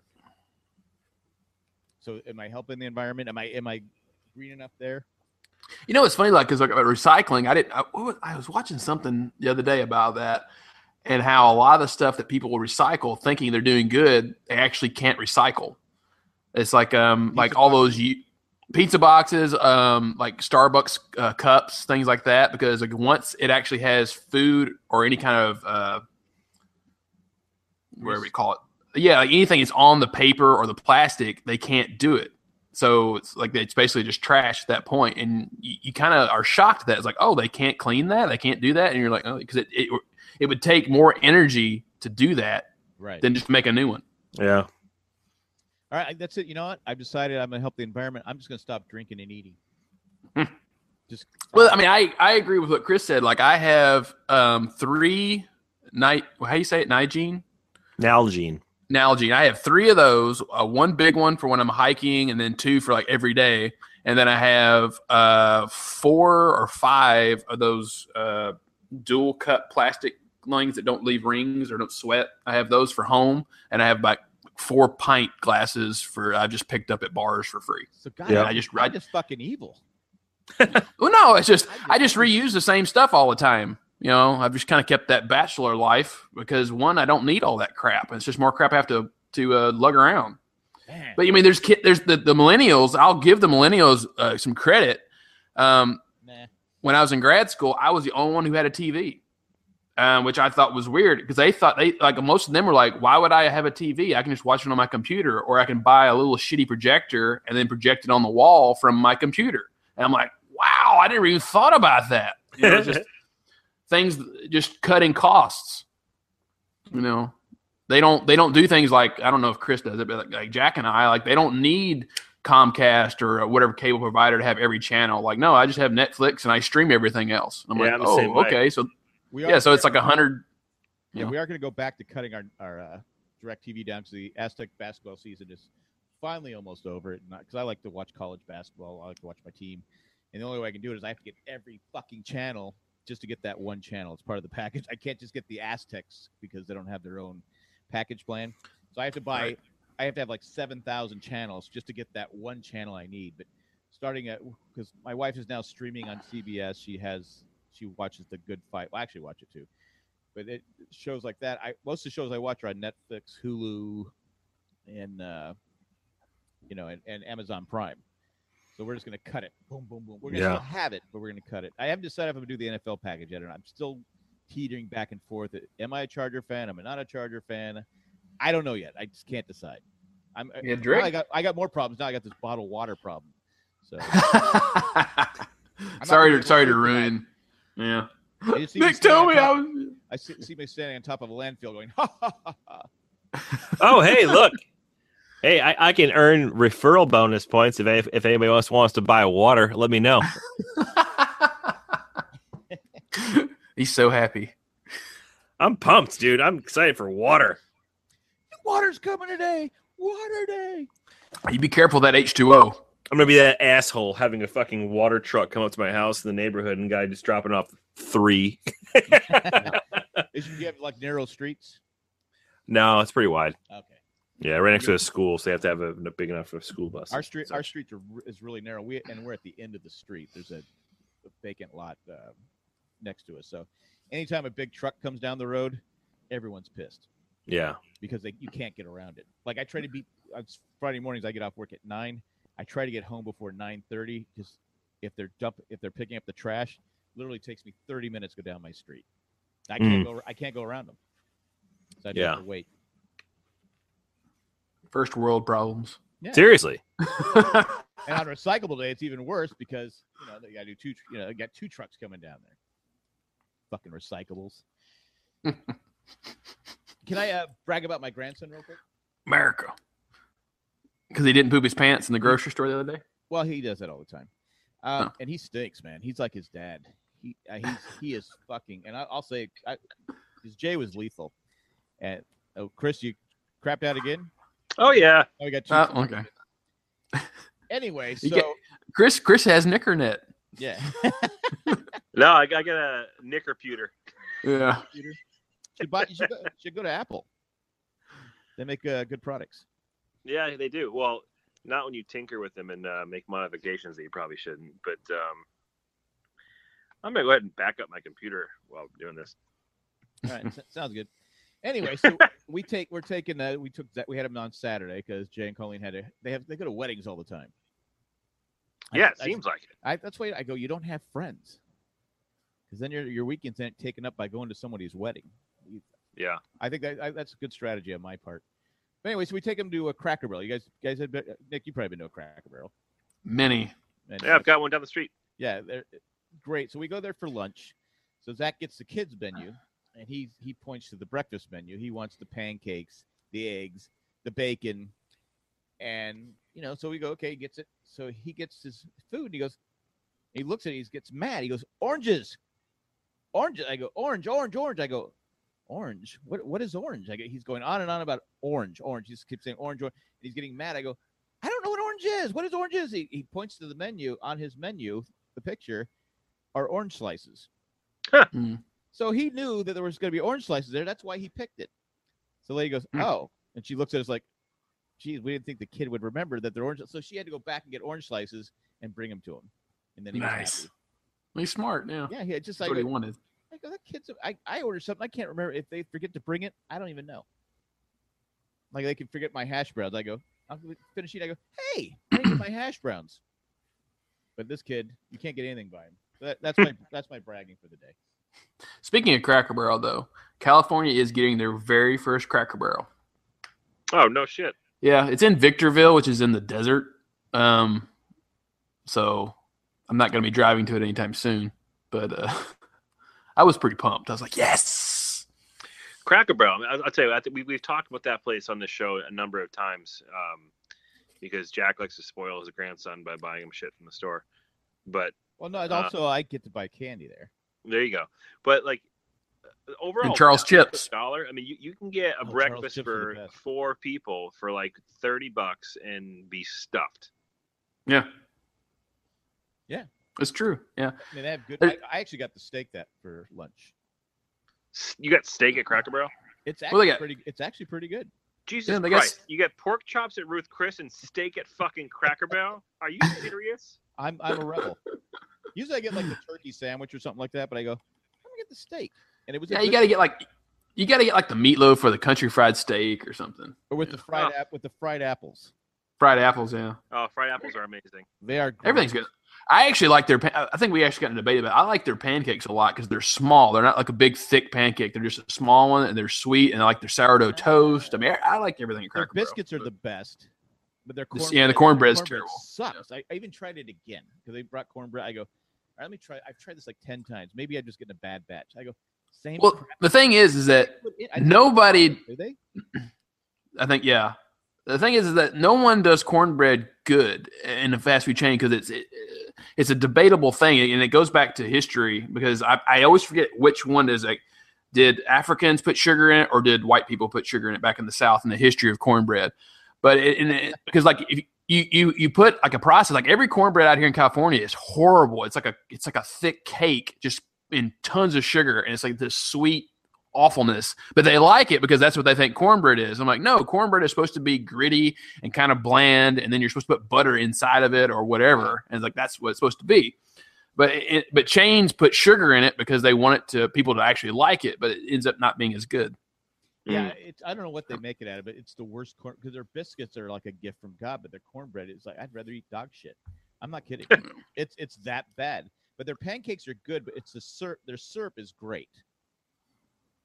So, am I helping the environment? Am I am I green enough there? You know, it's funny, like, because like about recycling, I didn't. I, what was, I was watching something the other day about that, and how a lot of the stuff that people will recycle, thinking they're doing good, they actually can't recycle. It's like, um, Pizza like all boxes. those you, pizza boxes, um, like Starbucks uh, cups, things like that. Because like once it actually has food or any kind of uh, whatever you call it, yeah, like anything that's on the paper or the plastic, they can't do it. So it's like it's basically just trash at that point, and you, you kind of are shocked at that. It's like, oh, they can't clean that, they can't do that, and you're like, oh, because it, it it would take more energy to do that Right. than just make a new one. Yeah. All right, that's it. You know what? I've decided I'm going to help the environment. I'm just going to stop drinking and eating. Hmm. Just Well, I mean, I, I agree with what Chris said. Like, I have um, three night. How do you say it? Nigene? Nalgene. Nalgene. I have three of those. Uh, one big one for when I'm hiking, and then two for like every day. And then I have uh, four or five of those uh, dual cut plastic things that don't leave rings or don't sweat. I have those for home, and I have like four pint glasses for I just picked up at bars for free. so God, Yeah. I I just I'm just fucking evil. Well, no, it's just I just reuse the same stuff all the time. You know, I've just kind of kept that bachelor life because one, I don't need all that crap. It's just more crap I have to to uh, lug around. Man. But I mean, there's kid, there's the, the millennials. I'll give the millennials uh, some credit. Um, Nah. when I was in grad school, I was the only one who had a T V, um, which I thought was weird because they thought they like most of them were like, "Why would I have a T V? I can just watch it on my computer, or I can buy a little shitty projector and then project it on the wall from my computer." And I'm like, "Wow, I never even thought about that." You know, it's just things, just cutting costs. You know, they don't they don't do things like I don't know if Chris does it, but like, like Jack and I, like they don't need Comcast or whatever cable provider to have every channel. Like, no, I just have Netflix and I stream everything else. And I'm Yeah, like, I'm the same oh, way. okay, so We are, yeah, so it's like a hundred. yeah, you know. we are going to go back to cutting our our uh, direct T V down because the Aztec basketball season is finally almost over. Because I like to watch college basketball, I like to watch my team, and the only way I can do it is I have to get every fucking channel just to get that one channel. It's part of the package. I can't just get the Aztecs because they don't have their own package plan. So I have to buy. Right. I have to have like seven thousand channels just to get that one channel I need. But starting at because my wife is now streaming on C B S. She has she watches The Good Fight. Well, I actually watch it too. But it shows like that. I most of the shows I watch are on Netflix, Hulu, and uh, you know, and, and Amazon Prime. So we're just gonna cut it. Boom, boom, boom. We're gonna Yeah. still have it, but we're gonna cut it. I haven't decided if I'm gonna do the N F L package yet or not. I'm still teetering back and forth. Am I a Charger fan? Am I not a Charger fan? I don't know yet. I just can't decide. I'm. Yeah, now Drake. I got. I got more problems now. I got this bottled water problem. So not sorry gonna to sorry to go ruin. Yeah. I just see me Nick, standing tell on me top- I was. I see, see me standing on top of a landfill going, ha ha ha ha. Oh, hey, look. Hey, I, I can earn referral bonus points if if anybody else wants to buy water. Let me know. He's so happy. I'm pumped, dude. I'm excited for water. Water's coming today. Water day. You be careful of that H two O. I'm gonna be that asshole having a fucking water truck come up to my house in the neighborhood and guy just dropping off three. Is you have like narrow streets? No, it's pretty wide. Okay. Yeah, right next to a school, so they have to have a, a big enough for a school bus. Our street, So- our streets are r- is really narrow. We and we're at the end of the street. There's a, a vacant lot uh, next to us. So, anytime a big truck comes down the road, everyone's pissed yeah, because they you can't get around it. Like I try to beat on Friday mornings. I get off work at nine. I try to get home before nine thirty because if they're dump if they're picking up the trash, literally takes me thirty minutes to go down my street. I can't Mm. go. I can't go around them. So I Yeah. have to wait. First world problems. Yeah. Seriously. And on recyclable day, it's even worse because you know they got to do two. You know, they got two trucks coming down there. Fucking recyclables. Can I uh, brag about my grandson real quick? America. Because he didn't poop his pants in the grocery store the other day? Well, he does that all the time, um, Oh. and he stinks, man. He's like his dad. He uh, he's he is fucking. And I, I'll say, because Jay was lethal. And oh, Chris, you crapped out again? Oh yeah. Oh, we got two. Oh, okay. Anyway, You so get- Chris Chris has knickernet. yeah. No, I, I got a knickerputer. Yeah. should buy, you should go, should go to Apple. They make uh, good products. Yeah, they do. Well, not when you tinker with them and uh, make modifications that you probably shouldn't. But um, I'm gonna go ahead and back up my computer while I'm doing this. All right, s- sounds good. Anyway, so we take we're taking uh, we took that we had them on Saturday because Jay and Colleen had to they have they go to weddings all the time. I- Yeah, it I- seems like it. I, that's why I go. You don't have friends, because then your your weekend's then taken up by going to somebody's wedding. You- Yeah. I think that I, that's a good strategy on my part. But anyway, so we take them to a Cracker Barrel. You guys, guys had been, Nick, you probably been to a Cracker Barrel. Many. And, Yeah, I've got one down the street. yeah, they're great. So we go there for lunch. So Zach gets the kids menu, and he he points to the breakfast menu. He wants the pancakes, the eggs, the bacon, and you know. So we go, okay, he gets it. So he gets his food. And he goes, he looks at it. He gets mad. He goes, oranges, oranges. I go, orange, orange, orange. I go, orange. What what is orange? I go, he's going on and on about orange, orange. He just keeps saying orange, orange. And he's getting mad. I go, I don't know what orange is. What is orange is? He, he points to the menu. On his menu, the picture are orange slices. Mm. So he knew that there was going to be orange slices there. That's why he picked it. So the lady goes, Mm. oh. And she looks at us like, geez, we didn't think the kid would remember that they're orange. So she had to go back and get orange slices and bring them to him. And then he Nice. was happy. He's smart, yeah. Yeah, he just That's like, what he wanted. I go, that kid's, I, I ordered something. I can't remember. If they forget to bring it, I don't even know. Like they can forget my hash browns. I go, I'll finish eating. I go, hey, I didn't get my hash browns. But this kid, you can't get anything by him. That, that's my that's my bragging for the day. Speaking of Cracker Barrel, though, California is getting their very first Cracker Barrel. Oh, no shit. Yeah, it's in Victorville, which is in the desert. Um, so I'm not going to be driving to it anytime soon. But uh, I was pretty pumped. I was like, yes. Cracker Barrel. I mean, I'll, I'll tell you, I think we, we've talked about that place on this show a number of times um, because Jack likes to spoil his grandson by buying him shit from the store. But Well, no, it's Uh, also I get to buy candy there. there you go. But like overall, And Charles for a Chips. dollar. I mean, you, you can get a Oh, Charles breakfast Chips are the for best. four people for like thirty bucks and be stuffed. Yeah. Yeah. It's true. Yeah. I mean, they have good. Uh, I, I actually got the steak that for lunch. S- You got steak at Cracker Barrel? It's Well, they actually got- pretty. It's actually pretty good. Jesus Yeah, they got Christ! s- You get pork chops at Ruth Chris and steak at fucking Cracker Barrel? Are you serious? I'm I'm a rebel. Usually I get like the turkey sandwich or something like that, but I go, I'm gonna get the steak, and it was a Yeah, you good- got to get like you got to get like the meatloaf or the country fried steak or something. or with the fried Oh. app with the fried apples. Fried apples, yeah. Oh, fried apples are amazing. They are great. Everything's good. I actually like their. pan- I think we actually got in a debate about. It. I like their pancakes a lot because they're small. They're not like a big thick pancake. They're just a small one, and they're sweet. And I like their sourdough toast. I mean, I, I like everything at Their Cracker Barrel. biscuits are the best, but their This- cornbread, yeah, the cornbread's cornbread terrible. Sucks. I, I even tried it again because they brought cornbread. I go, all right, let me try. I've tried this like ten times. Maybe I'm just getting a bad batch. I go, same. Well, crap. the thing is, is that Put in- I think- nobody. Do they? I think yeah. The thing is, is that no one does cornbread good in a fast food chain because it's it, it's a debatable thing, and it goes back to history because I, I always forget which one is like did Africans put sugar in it or did white people put sugar in it back in the South in the history of cornbread. But it, and it, because like if you you you put like a process like every cornbread out here in California is horrible. It's like a it's like a thick cake just in tons of sugar, and it's like this sweet awfulness, but they like it because that's what they think cornbread is. I'm like, no, cornbread is supposed to be gritty and kind of bland, and then you're supposed to put butter inside of it or whatever, and it's like that's what it's supposed to be. But it, but chains put sugar in it because they want it to people to actually like it, but it ends up not being as good. Yeah, Mm. it's I don't know what they make it out of, but it's the worst corn because their biscuits are like a gift from God, but their cornbread is like I'd rather eat dog shit. I'm not kidding. it's it's that bad. But their pancakes are good, but it's the syrup. Their syrup is great.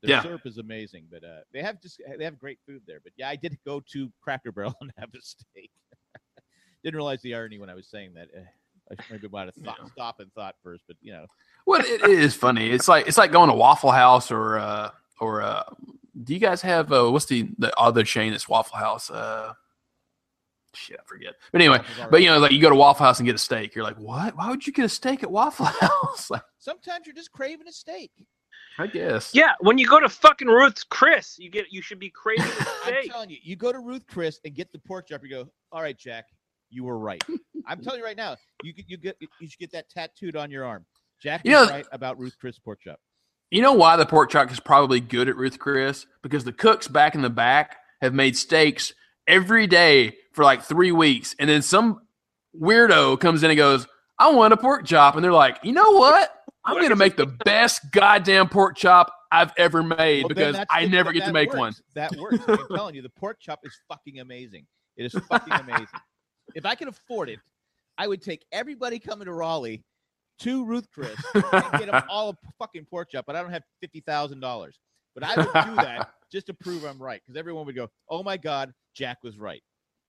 Their Yeah. syrup is amazing, but uh, they have just they have great food there. But yeah, I did go to Cracker Barrel and have a steak. Didn't realize the irony when I was saying that. Uh, I maybe might have thought, Yeah. stop and thought first, but you know. Well, it, it is funny. It's like it's like going to Waffle House or uh, or uh, do you guys have uh, what's the the other chain that's Waffle House? Uh, shit, I forget. But anyway, but you know, like you go to Waffle House and get a steak. You're like, what? Why would you get a steak at Waffle House? Like, Sometimes you're just craving a steak. I guess. Yeah, when you go to fucking Ruth's Chris, you get you should be craving a I'm steak. telling you, you go to Ruth Chris and get the pork chop. You go, all right, Jack, you were right. I'm telling you right now, you get you get you should get that tattooed on your arm. Jack You was know- right about Ruth Chris pork chop. You know why the pork chop is probably good at Ruth Chris? Because the cooks back in the back have made steaks every day for like three weeks. And then some weirdo comes in and goes, I want a pork chop. And they're like, you know what? I'm going to make the best goddamn pork chop I've ever made Well, then because that's I the- never that- get to that make works. one. That works. I'm telling you, the pork chop is fucking amazing. It is fucking amazing. If I could afford it, I would take everybody coming to Raleigh to Ruth Chris and get them all a fucking pork chop, but I don't have fifty thousand dollars. But I would do that just to prove I'm right, because everyone would go, oh my God, Jack was right.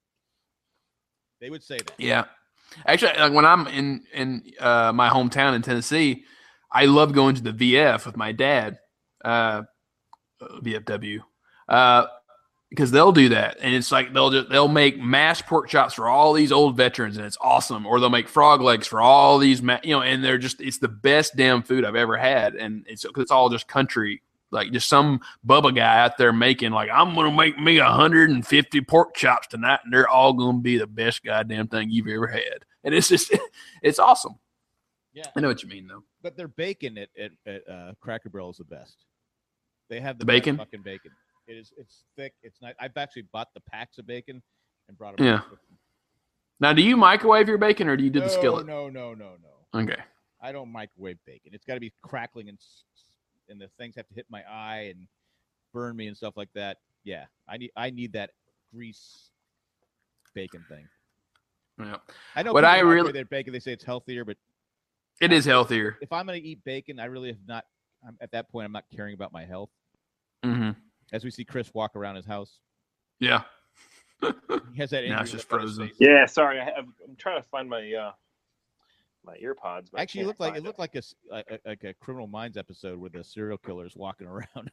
They would say that. Yeah. Actually, like when I'm in, in uh, my hometown in Tennessee, I love going to the V F with my dad, uh, V F W, uh, because they'll do that, and it's like they'll just they'll make mashed pork chops for all these old veterans, and it's awesome. Or they'll make frog legs for all these, ma- you know, and they're just it's the best damn food I've ever had, and it's it's all just country, like just some Bubba guy out there making like I'm gonna make me one hundred fifty pork chops tonight, and they're all gonna be the best goddamn thing you've ever had, and it's just it's awesome. Yeah. I know what you mean though. But their bacon at, at, at uh, Cracker Barrel is the best. They have the, The bacon? best fucking bacon. It is. It's thick. It's nice. I've actually bought the packs of bacon and brought them. Yeah. Now, do you microwave your bacon or do you do no, the skillet? No, no, no, no. Okay. I don't microwave bacon. It's got to be crackling and s- and the things have to hit my eye and burn me and stuff like that. Yeah, I need I need that grease bacon thing. Yeah. I know What people I microwave really- their bacon. They say it's healthier, but It is healthier. if I'm going to eat bacon, I really have not. I'm, at that point, I'm not caring about my health. Mm-hmm. As we see Chris walk around his house, Yeah. he has that. Now angry it's just look on his frozen. face. Yeah, sorry, I have, I'm trying to find my uh my ear pods. But I Actually, it can't looked like find it looked like a, s- like a like a Criminal Minds episode where the serial killer is walking around.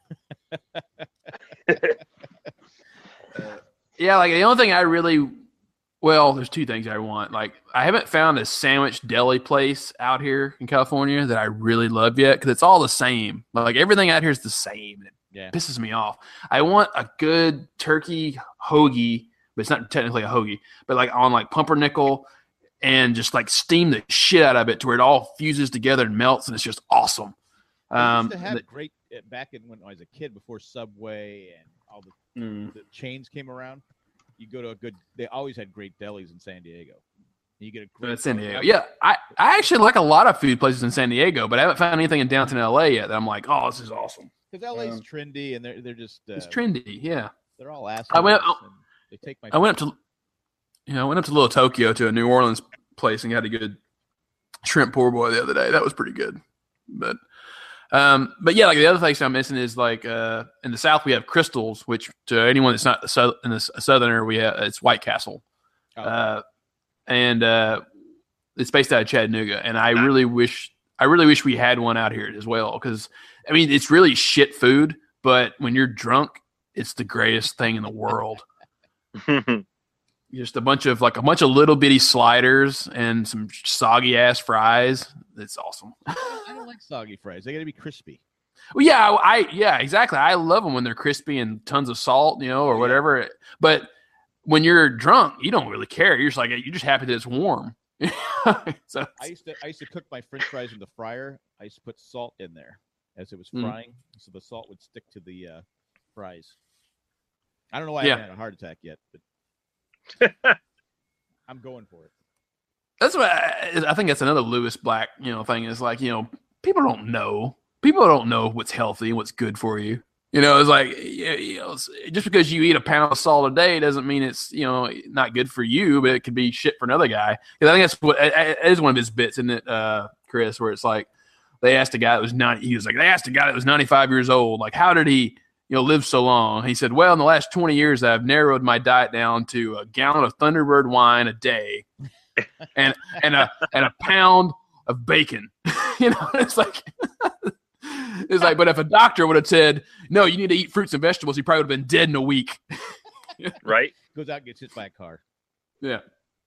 Yeah, like the only thing I really, well, there's two things I want. Like, I haven't found a sandwich deli place out here in California that I really love yet because it's all the same. Like, everything out here is the same. It Yeah. pisses me off. I want a good turkey hoagie, but it's not technically a hoagie, but like on like pumpernickel and just like steam the shit out of it to where it all fuses together and melts and it's just awesome. I Um, used to have the- great uh, back in when I was a kid before Subway and all the, Mm. the chains came around. You go to a good. They always had great delis in San Diego. You get a great San Diego. Yeah, I, I actually like a lot of food places in San Diego, but I haven't found anything in downtown L A yet that I'm like, oh, this is awesome. because L A's Um, trendy and they're they're just uh, It's trendy, yeah. they're all assholes. I went- and they take my. I went up to, you know, I went up to Little Tokyo to a New Orleans place and got a good shrimp poor boy the other day. That was pretty good, but, um, but yeah, like the other things I'm missing is like uh, in the South we have Crystals, which to anyone that's not the sou- in the s- Southerner we have it's White Castle, Oh, uh, and uh, it's based out of Chattanooga. And I really wish I really wish we had one out here as well because I mean it's really shit food, but when you're drunk, it's the greatest thing in the world. it. Just a bunch of like a bunch of little bitty sliders and some soggy ass fries. It's awesome. I don't like soggy fries. They got to be crispy. Well, yeah, I yeah, exactly. I love them when they're crispy and tons of salt, you know, or Yeah. whatever. But when you're drunk, you don't really care. You're just like you're just happy that it's warm. so I used to I used to cook my French fries in the fryer. I used to put salt in there as it was Mm. frying, so the salt would stick to the uh, fries. I don't know why Yeah. I haven't had a heart attack yet, but I'm going for it. that's what I, I think. That's another Lewis Black, you know, thing is like you know people don't know. People don't know what's healthy and what's good for you. You know, it's like you you know, it's- just because you eat a pound of salt a day doesn't mean it's you know not good for you, but it could be shit for another guy. Because I think that's what it is one of his bits, isn't it, uh, Chris? Where it's like, they asked a guy that was ninety. He was like, they asked a guy that was ninety-five years old, like, how did he, you know, live so long? He said, well, in the last twenty years, I've narrowed my diet down to a gallon of Thunderbird wine a day, and and a and a pound of bacon. You know, it's like, it's like, but if a doctor would have said, no, you need to eat fruits and vegetables, he probably would have been dead in a week. Right? Goes out and gets hit by a car. Yeah.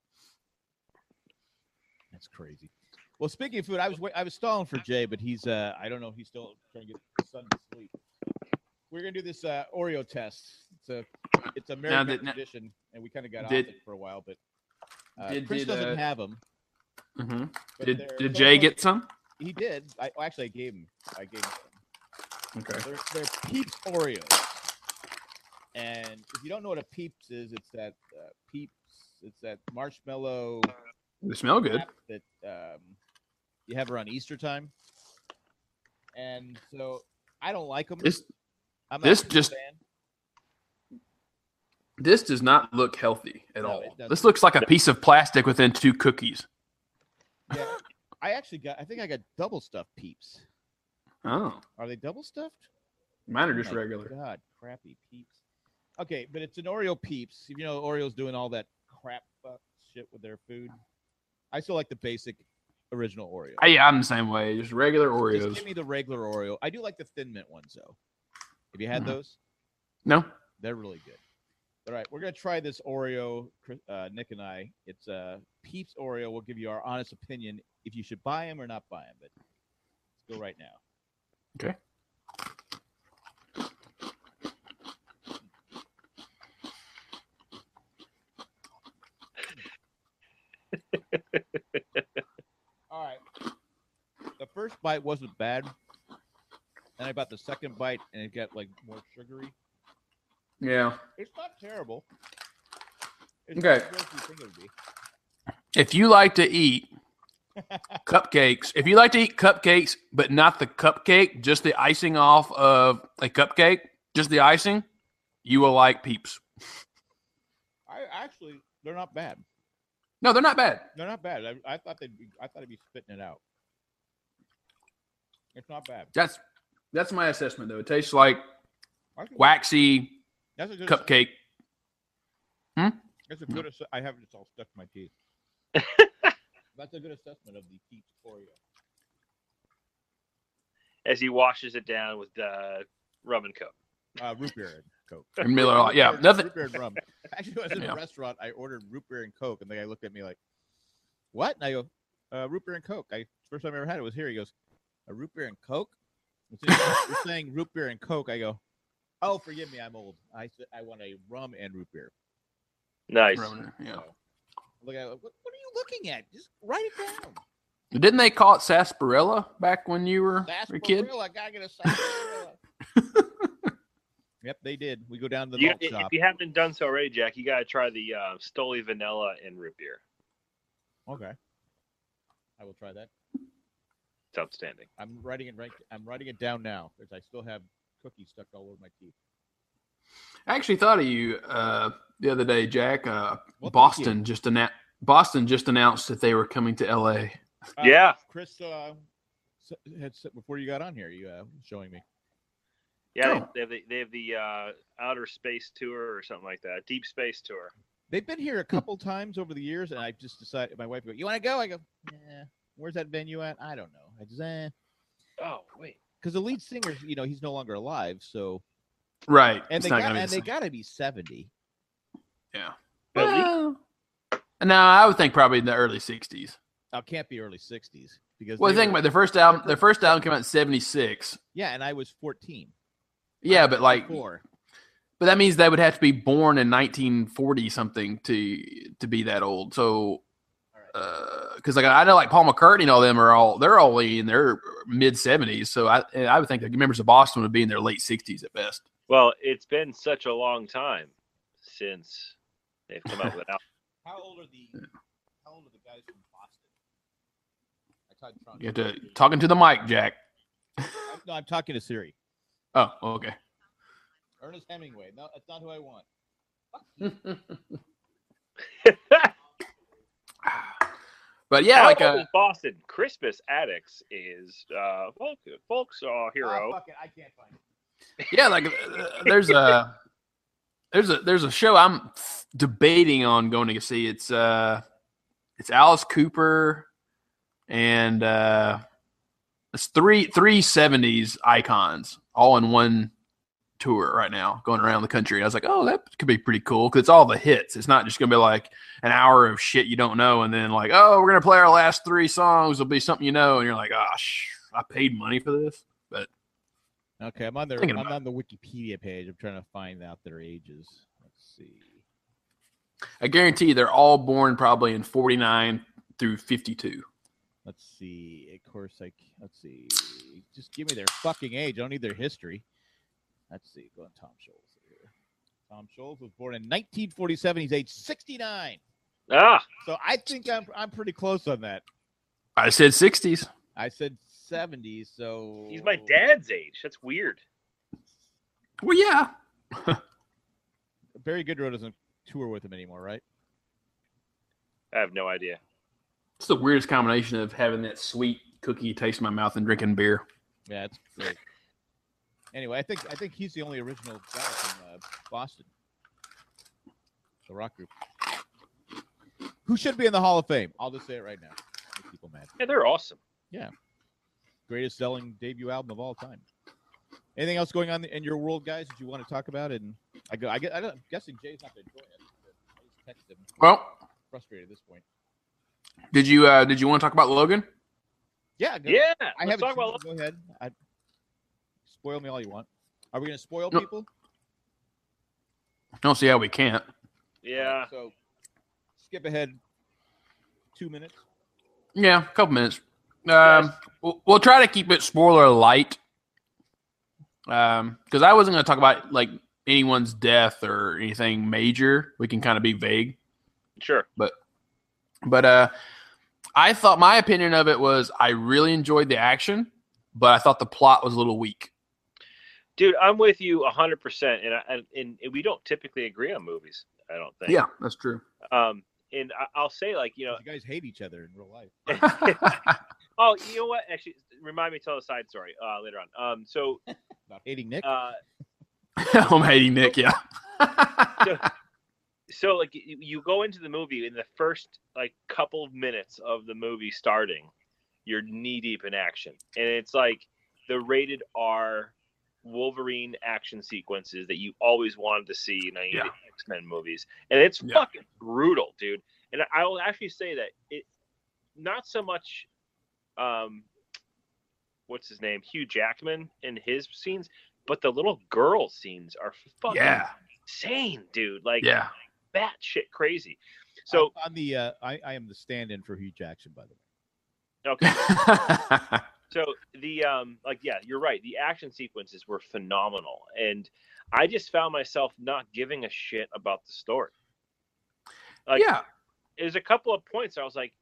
That's crazy. Well, speaking of food, I was wait- I was stalling for Jay, but he's uh I don't know if he's still trying to get his son to sleep. We're gonna do this uh, Oreo test. It's a it's a American did- tradition, and we kind of got did- off it for a while, but uh, did- Chris did, doesn't uh, have them. Mm-hmm. But Did they're- Did so Jay far- get some? He did. I well, actually I gave him. I gave him some. Okay. They're, they're Peeps Oreos. And if you don't know what a Peeps is, it's that uh, Peeps. It's that marshmallow They smell good. wrap that um, you have around Easter time. And so I don't like them. This I'm not this a big just- fan. this does not look healthy at No, all. it doesn't. This looks like a piece of plastic within two cookies. Yeah, I actually got. I think I got double stuffed Peeps. Oh, Are they double stuffed? mine are Oh just my regular. God, crappy Peeps. Okay, but it's an Oreo Peeps. You know, Oreo's doing all that crap fuck shit with their food. I still like the basic, original Oreo. I, I'm the same way. Just regular Just Oreos. give me the regular Oreo. I do like the Thin Mint ones though. Have you had Mhm. those? No. They're really good. All right, we're gonna try this Oreo. Uh, Nick and I. It's a uh, Peeps Oreo. We'll give you our honest opinion if you should buy them or not buy them. But let's go right now. Okay. All right. The first bite wasn't bad. Then I got the second bite, and it got like more sugary. Yeah. It's not terrible. It's Okay. not as good as you think it would be. If you like to eat cupcakes, if you like to eat cupcakes, but not the cupcake, just the icing off of a cupcake, just the icing, you will like Peeps. I actually, they're not bad. No, they're not bad. They're not bad. I, I thought they'd be. I thought I'd be spitting it out. It's not bad. That's that's my assessment, though. It tastes like I think waxy That's a good. cupcake. That's a good. ass- I have it all stuck to my teeth. That's a good assessment of the Peeps Oreo. As he washes it down with uh, rum and coke. Uh, root beer and Coke. And Miller Lite. Yeah, Root beer- nothing. Root beer and rum. Actually, when I was in Yeah. a restaurant, I ordered root beer and Coke, and the guy looked at me like, "What?" And I go, uh, "Root beer and Coke." I first time I ever had it was here. He goes, "A root beer and Coke?" I said, "You're saying root beer and Coke?" I go, "Oh, forgive me, I'm old. I said I want a rum and root beer." Nice. Yeah. So, look at what, what are you looking at? Just write it down. Didn't they call it sarsaparilla back when you were a kid? Sarsaparilla. I gotta get a sarsaparilla. Yep, they did. We go down to the You, malt if shop. you haven't done so already, Jack, you got to try the uh, Stoli vanilla and root beer. Okay, I will try that. It's outstanding. I'm writing it right. I'm writing it down now because I still have cookies stuck all over my teeth. I actually thought of you uh, the other day, Jack. Uh, Well, thank Boston just announced. Boston just announced that they were coming to L A. Uh, Yeah. Chris uh, s- had said before you got on here. You uh, showing me. Yeah, Oh. they, they have the, they have the uh, outer space tour or something like that, deep space tour. They've been here a couple times over the years, and I just decided. My wife go, "You want to go?" I go, "Yeah." Where's that venue at? I don't know. I just eh. Oh wait, Because the lead singer, you know, he's no longer alive. So Right. and It's they not got gonna be and the they same. got to be seventy. Yeah. At least- Well, no, I would think probably in the early sixties. Oh, it can't be early sixties because Well, they think were- about it, their first album. Their first album came out in seventy-six. yeah, and I was fourteen. Yeah, but like, Four. but that means they would have to be born in nineteen forty something to to be that old. So, because like I know like Paul McCartney and all them are all they're only in their mid seventies. So I and I would think the members of Boston would be in their late sixties at best. well, it's been such a long time since they've come out with an album. How old are the How old are the guys from Boston? I tried trying You have to talking to the mic, Jack. I'm, no, I'm talking to Siri. Oh, okay. Ernest Hemingway. No, that's not who I want. Fuck you. But yeah, like uh, uh, Boston, Crispus Attucks is uh, folk, folks uh, hero. Oh, fuck it. I can't find it. yeah, like uh, there's a there's a there's a show I'm debating on going to see. It's uh it's Alice Cooper and uh, it's three three seventies icons all in one tour right now, going around the country. And I was like, oh, that could be pretty cool because it's all the hits. It's not just gonna be like an hour of shit you don't know, and then like, oh, we're gonna play our last three songs. It'll be something you know, and you're like, oh, sh- I paid money for this. But Okay, I'm on their. Thinking I'm about on the Wikipedia page. I'm trying to find out their ages. Let's see. I guarantee you they're all born probably in forty-nine through fifty-two. Let's see. Of course, like let's see. Just give me their fucking age. I don't need their history. Let's see. Go on Tom Scholz here. Tom Scholz was born in nineteen forty-seven. He's age sixty-nine. Ah, So I think I'm I'm pretty close on that. I said sixties. I said seventies. So he's my dad's age. That's weird. Well, yeah. Barry Goodrow doesn't tour with him anymore, right? I have no idea. It's the weirdest combination of having that sweet cookie taste in my mouth and drinking beer. Yeah, it's great. Anyway, I think I think he's the only original guy from uh, Boston, the rock group, who should be in the Hall of Fame. I'll just say it right now. Make people mad. Yeah, they're awesome. Greatest selling debut album of all time. Anything else going on in your world, guys? That you want to talk about? And I go. I get. I don't, I'm guessing Jay's not going to join us. I just texted him. Well, Frustrated at this point. did you uh, did you want to talk about Logan? Yeah. Go, Yeah, I let's haven't talk seen about. it. Go ahead. I, spoil me all you want. Are we going to spoil No. people? I don't see how we can't. Yeah, So skip ahead two minutes. Yeah, a couple minutes. Um, we'll, we'll try to keep it spoiler light. Um, because I wasn't going to talk about like anyone's death or anything major. We can kind of be vague. sure. But uh, I thought my opinion of it was I really enjoyed the action, but I thought the plot was a little weak. Dude, I'm with you one hundred percent. And, I, and and we don't typically agree on movies, I don't think. Yeah, that's true. Um, and I, I'll say, like, you know, You guys hate each other in real life. oh, you know what? Actually, remind me to tell a side story uh, later on. Um, so, About hating Nick. uh, I'm hating Nick, yeah. so, so like you, you go into the movie in the first like couple of minutes of the movie starting, you're knee deep in action, and it's like the rated R Wolverine action sequences that you always wanted to see in any Yeah. X-Men movies, and it's Yeah. fucking brutal, dude. And I will actually say that it not so much um what's his name, Hugh Jackman in his scenes, but the little girl scenes are fucking Yeah. insane, dude. Like Yeah. bat shit crazy. So on, on the, uh, I, I am the stand-in for Hugh Jackson, by the way. okay. So the um like yeah, you're right. The action sequences were phenomenal, and I just found myself not giving a shit about the story. Like, yeah. there's a couple of points I was like,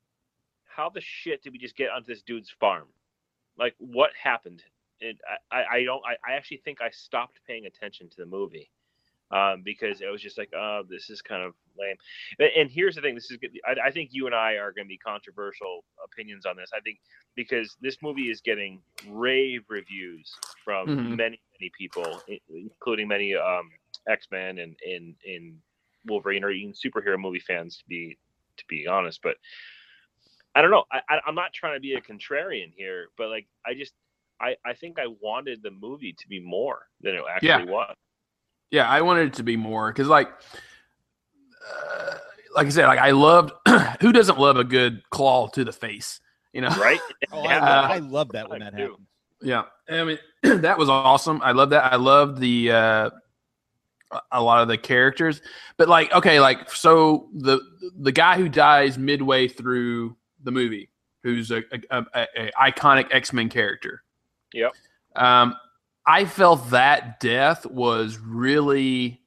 how the shit did we just get onto this dude's farm? Like, what happened? And I, I, I don't I, I actually think I stopped paying attention to the movie. Um, because it was just like, oh, this is kind of lame. And, and here's the thing: this is good. I, I think you and I are going to be controversial opinions on this. I think because this movie is getting rave reviews from Mhm. many, many people, including many um, X-Men and in in Wolverine or even superhero movie fans, to be to be honest. But I don't know. I, I I'm not trying to be a contrarian here, but like I just I I think I wanted the movie to be more than it actually Yeah. was. Yeah, I wanted it to be more because, like, uh, like I said, like I loved. Who doesn't love a good claw to the face? You know, Right? Oh, I, Yeah. love, I love that when that I do. happens. Yeah, I mean that was awesome. I love that. I love the uh, a lot of the characters, but like, okay, like so the the guy who dies midway through the movie, who's a, a, a, a iconic X-Men character. Yep. Um, I felt that death was really.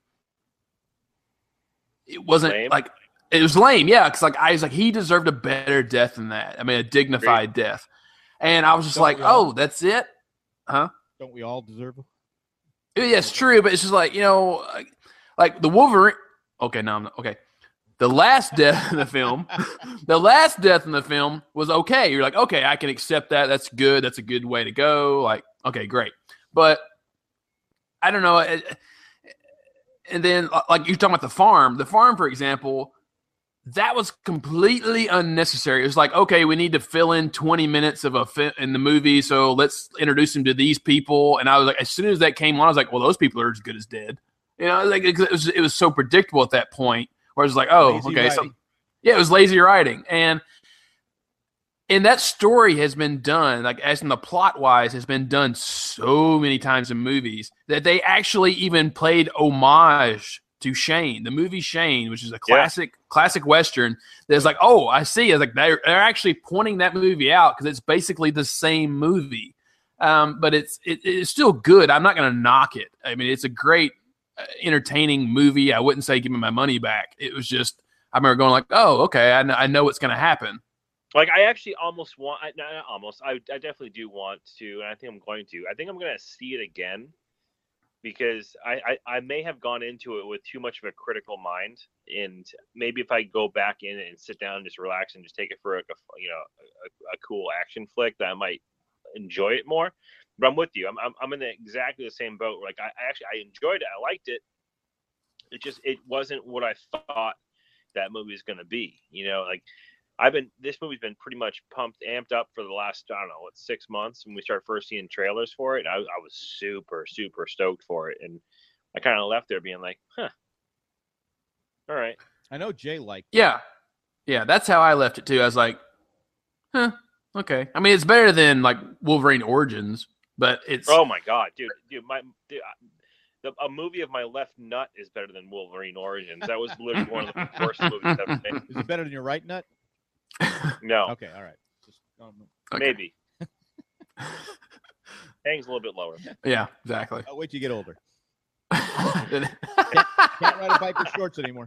It wasn't Lame? like it was lame, yeah. Because like I was like he deserved a better death than that. I mean, a dignified death. And I was just Don't like, we all? oh, that's it? Huh? Don't we all deserve it? Yeah, it's true, but it's just like, you know, like, like the Wolverine. Okay, no, I'm not. Okay. The last death in the film, the last death in the film was okay. You're like, okay, I can accept that. That's good. That's a good way to go. Like, okay, great. But I don't know. And then, like you're talking about the farm, the farm, for example, that was completely unnecessary. It was like, okay, we need to fill in twenty minutes of a fi- in the movie, so let's introduce them to these people. And I was like, as soon as that came on, I was like, well, those people are as good as dead. You know, like it was, it was so predictable at that point. Where I was like, oh, Lazy okay, writing. so yeah, it was lazy writing, and and that story has been done, like as in the plot wise, has been done so many times in movies that they actually even played homage to Shane, the movie Shane, which is a classic yeah. classic Western. That's like, oh, I see. I was like, they're, they're actually pointing that movie out because it's basically the same movie, um, but it's it, it's still good. I'm not going to knock it. I mean, it's a great, uh, entertaining movie. I wouldn't say give me my money back. It was just, I remember going like, oh, okay, I, kn- I know what's going to happen. Like, I actually almost want, I, not almost, I, I definitely do want to, and I think I'm going to. I think I'm going to see it again because I, I, I may have gone into it with too much of a critical mind. And maybe if I go back in and sit down and just relax and just take it for, like a, you know, a, a cool action flick, that I might enjoy it more. But I'm with you. I'm, I'm, I'm in the, exactly the same boat. Like, I, I actually, I enjoyed it. I liked it. It just, it wasn't what I thought that movie was going to be, you know, like, I've been, this movie's been pretty much pumped, amped up for the last, I don't know, what, six months when we started first seeing trailers for it. I, I was super, super stoked for it. And I kind of left there being like, huh, all right. I know Jay liked it. Yeah. Yeah, that's how I left it too. I was like, huh, okay. I mean, it's better than like Wolverine Origins, but it's. Oh my God, dude. Dude, my, dude, the, a movie of my left nut is better than Wolverine Origins. That was literally one of the worst movies I've ever made. Is it better than your right nut? No. Okay, all right. Just, um, Okay. Maybe. Hangs a little bit lower. Yeah, exactly. I'll wait till you get older. uh, Can't ride a bike with shorts anymore.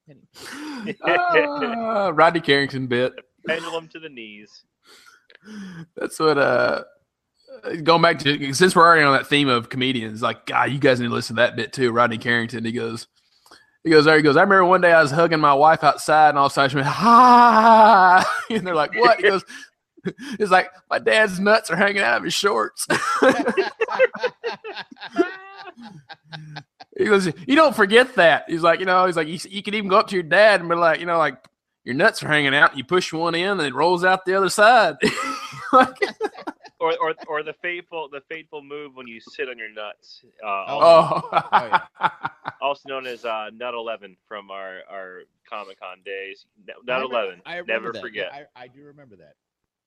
Rodney Carrington bit. Pendulum to the knees. That's what, uh, going back to, since we're already on that theme of comedians, like, God, you guys need to listen to that bit too. Rodney Carrington, he goes, He goes, there he goes, I remember one day I was hugging my wife outside and all of a sudden she went, ha! And they're like, what? He goes, it's like, my dad's nuts are hanging out of his shorts. He goes, you don't forget that. He's like, you know, he's like, you, you could even go up to your dad and be like, you know, like, your nuts are hanging out. You push one in and it rolls out the other side. Like, or, or or the fateful the fateful move when you sit on your nuts. Uh, oh, also, oh yeah. also known as uh, Nut eleven from our, our Comic Con days. Nut I remember, eleven. I remember Never that. forget. Yeah, I, I do remember that.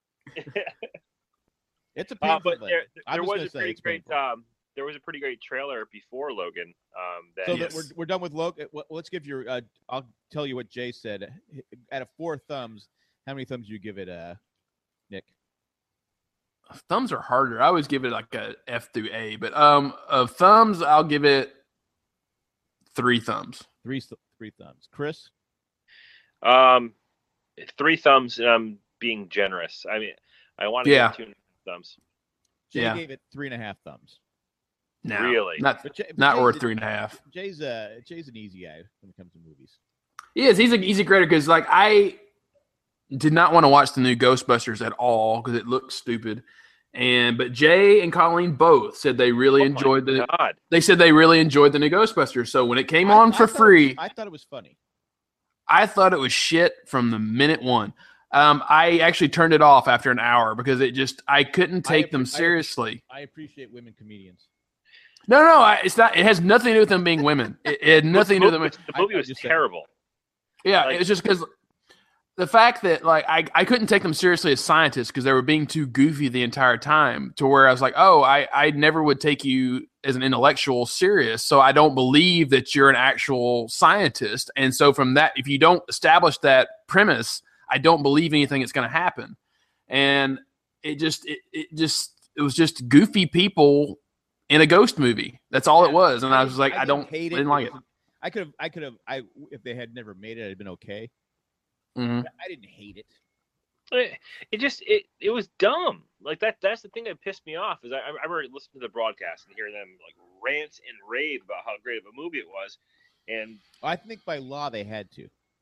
It's a uh, painful but thing. there, I'm there just was gonna a say pretty it's great painful. um, there was a pretty great trailer before Logan. Um, that So Yes. that we're we're done with Logan. Well, let's give your. Uh, I'll tell you what Jay said. Out of four thumbs, how many thumbs do you give it, uh, Nick? Thumbs are harder. I always give it like a F through A, but um, of thumbs, I'll give it three thumbs. Three three thumbs. Chris? um, three thumbs. And I'm being generous. I mean, I want to Yeah. give two and a half thumbs. Jay Yeah. gave it three and a half thumbs. No, Really? not But Jay, but not Jay's worth a- three and a half. Jay's uh Jay's an easy guy when it comes to movies. He is. He's a he's a creator because like I did not want to watch the new Ghostbusters at all because it looked stupid. And but Jay and Colleen both said they really Oh my enjoyed the. God. They said they really enjoyed the new Ghostbusters. So when it came I- on I for thought it free, was- I thought it was funny. I thought it was shit from the minute one. Um, I actually turned it off after an hour because it just I couldn't I take appre- them I- seriously. I appreciate women comedians. No, no, I, it's not. It has nothing to do with them being women. It, it had nothing to do the with movie, them. the movie I- I was just said- terrible. Yeah, like- it's just because the fact that like I, I couldn't take them seriously as scientists because they were being too goofy the entire time to where I was like, oh, I, I never would take you as an intellectual serious. So I don't believe that you're an actual scientist. And so from that, if you don't establish that premise, I don't believe anything that's going to happen. And it just, it, it just, it was just goofy people in a ghost movie. That's all it was. And I was like, I, didn't don't, hate it. didn't like it. wasn't- I could have, I could have, I if they had never made it, I'd have been okay. Mhm. I didn't hate it. It, it just it, it was dumb. Like that that's the thing that pissed me off is I I remember listening to the broadcast and hearing them like rant and rave about how great of a movie it was, and I think by law they had to.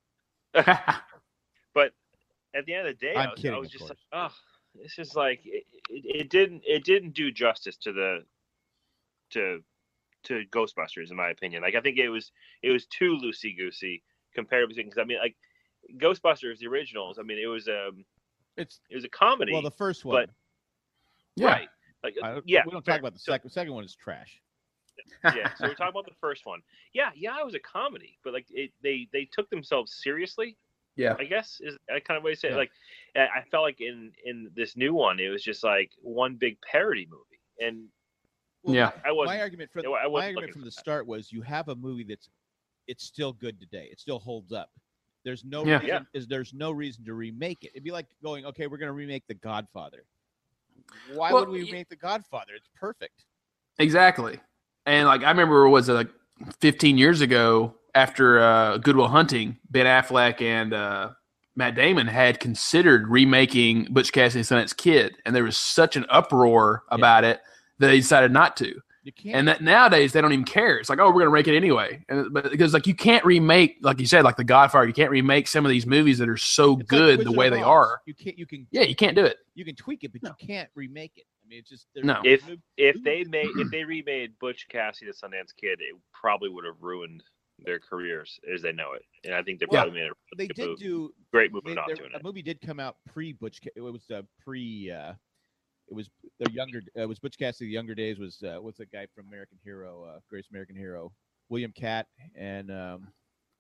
But at the end of the day, I'm I was, kidding, I was of just course. like, oh, this is like it, it, it didn't it didn't do justice to the to to Ghostbusters, in my opinion. Like I think it was it was too loosey goosey compared to because I mean like Ghostbusters the originals. I mean it was um It's it was a comedy. well, the first one. but Yeah. right, like I, yeah, we don't fair. talk about the So- second. Second one is trash. yeah, so we're talking about the first one. Yeah, yeah, it was a comedy, but like it, they they took themselves seriously. Yeah. I guess is a kind of way to say it. Yeah. Like I I felt like in in this new one, it was just like one big parody movie, and Well, Yeah. My, I wasn't. my argument from I my wasn't argument looking from for the that. start was you have a movie that's it's still good today. It still holds up. There's no Yeah. reason, Yeah. is there's no reason to remake it. It'd be like going, okay, we're going to remake The Godfather. Why Well, would we y- remake The Godfather? It's perfect. Exactly. And like I remember, was it like fifteen years ago after uh, Good Will Hunting, Ben Affleck and uh, Matt Damon had considered remaking Butch Cassidy and Sundance Kid, and there was such an uproar about it that they decided not to. You can't. And that nowadays they don't even care. It's like, oh, we're gonna make it anyway. And but because like you can't remake, like you said, like The Godfather, you can't remake some of these movies that are so it's like good Wizard the way of they Oz. are. You can't. You can. Yeah, you can't do it. You can tweak it, but No. you can't remake it. I mean, it's just there's No. If no- if they made if they remade Butch Cassidy the Sundance Kid, it probably would have ruined their careers as they know it. And I think they Well, probably made a they good did move. do great move they, of not there- doing a it. movie did come out pre Butch. Ca- It was uh, pre. Uh, it was the younger. Uh, it was Butch Cassidy. The younger days was uh, what's the guy from American Hero, uh, Greatest American Hero, William Catt, and um,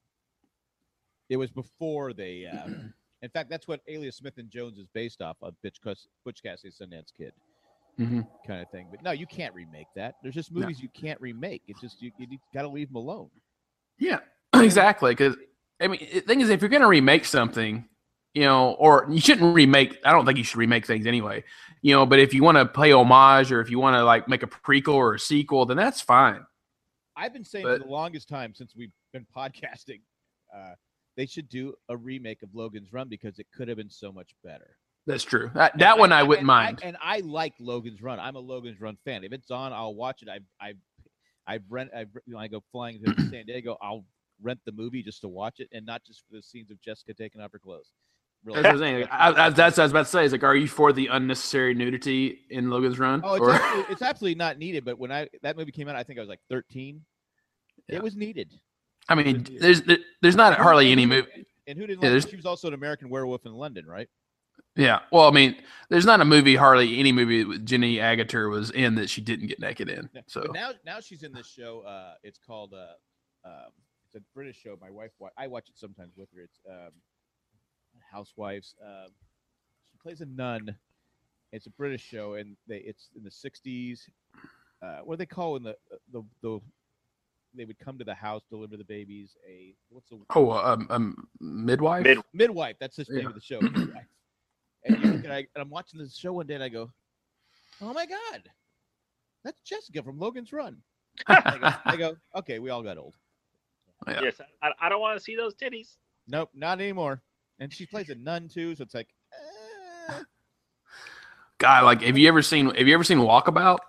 it was before they. Uh, in fact, that's what Alias Smith and Jones is based off of. Butch, Cus- Butch Cassidy, Sundance Kid, Mm-hmm. kind of thing. But no, you can't remake that. There's just No. movies you can't remake. It's just you, you got to leave them alone. Yeah, exactly. Because I mean, the thing is, if you're going to remake something, you know, or you shouldn't remake. I don't think you should remake things anyway. You know, but if you want to play homage, or if you want to like make a prequel or a sequel, then that's fine. I've been saying But- for the longest time since we've been podcasting, uh, they should do a remake of Logan's Run because it could have been so much better. That's true. That, that And one I wouldn't and mind. I, and I like Logan's Run. I'm a Logan's Run fan. If it's on, I'll watch it. I've I've I've rent. I've you know, I go flying to San Diego. I'll rent the movie just to watch it, and not just for the scenes of Jessica taking off her clothes. Really. That's what I'm saying. I, I, that's what I was about to say. Is like, are you for the unnecessary nudity in Logan's Run? Oh, it's, Or- absolutely, it's absolutely not needed. But when I that movie came out, I think I was like thirteen. Yeah. It was needed. I mean, there's there's not hardly any movie. And who didn't Yeah, like? there's- She was also an American Werewolf in London, right? Yeah. Well, I mean, there's not a movie, hardly any movie that Jenny Agutter was in that she didn't get naked in. Yeah, So but now, now she's in this show. Uh, it's called. Uh, um, it's a British show. My wife, wa- I watch it sometimes with her. It's um, Housewives. Um, she plays a nun. It's a British show, and they it's in the sixties. Uh, what do they call in the the the? They would come to the house, deliver the babies. A what's the oh, um, um, midwife. Mid- midwife? That's the name Yeah. of the show. Midwife. And, you look at, I, and I'm watching this show one day, and I go, "Oh my god, that's Jessica from Logan's Run." I go, I go, okay, we all got old. Yeah. Yes, I, I don't want to see those titties. Nope, not anymore. And she plays a nun too, so it's like, eh. God, like, have you ever seen? Have you ever seen Walkabout?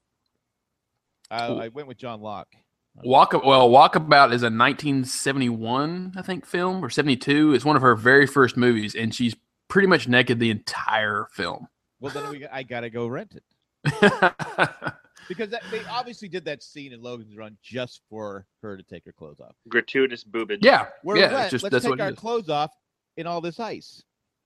uh, I went with John Locke. Walk well, Walkabout is a nineteen seventy-one, I think, film or seventy-two. It's one of her very first movies, and she's pretty much naked the entire film. Well, then we, I gotta go rent it because that, they obviously did that scene in Logan's Run just for her to take her clothes off. Gratuitous boobage. yeah, We're yeah. wet. It's just Let's that's take what our it is. clothes off in all this ice.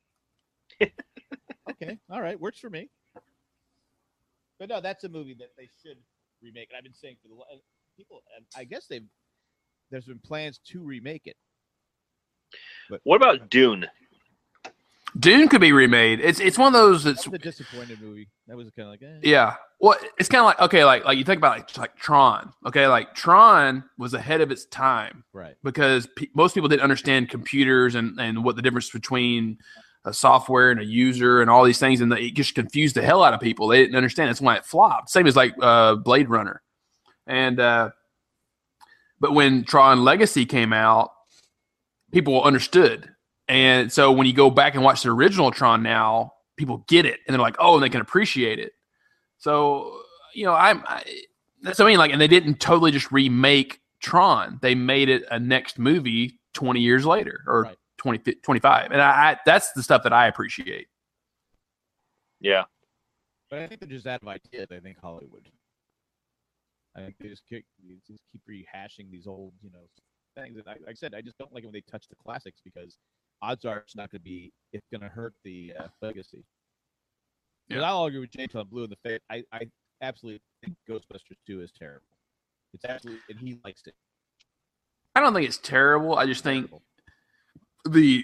Okay, all right, works for me. But no, that's a movie that they should remake. And I've been saying for the lo- people, and I guess they've there's been plans to remake it. What about Dune? Dune could be remade. It's it's one of those that's That was a disappointed movie. That was kind of like, eh. yeah. Well, it's kind of like okay, like like you think about like, like Tron. Okay, like Tron was ahead of its time Right. because pe- most people didn't understand computers and and what the difference between a software and a user and all these things, and it just confused the hell out of people. They didn't understand. That's why it flopped. Same as like uh, Blade Runner, and uh, but when Tron Legacy came out, people understood. And so when you go back and watch the original Tron now, people get it and they're like, oh, and they can appreciate it. So, you know, I'm, I, that's what I mean. Like, and they didn't totally just remake Tron. They made it a next movie twenty years later or Right. twenty, twenty-five. And I, I that's the stuff that I appreciate. Yeah. But I think they're just out of ideas. I think Hollywood. I think they just keep, they just keep rehashing these old, you know, things. And I, like I said, I just don't like it when they touch the classics because odds are it's not going to be. It's going to hurt the uh, legacy. Because Yeah. I'll argue with Jay till I'm blue in the face. I, I absolutely think Ghostbusters two is terrible. It's absolutely, and he likes it. I don't think it's terrible. I just think Terrible. the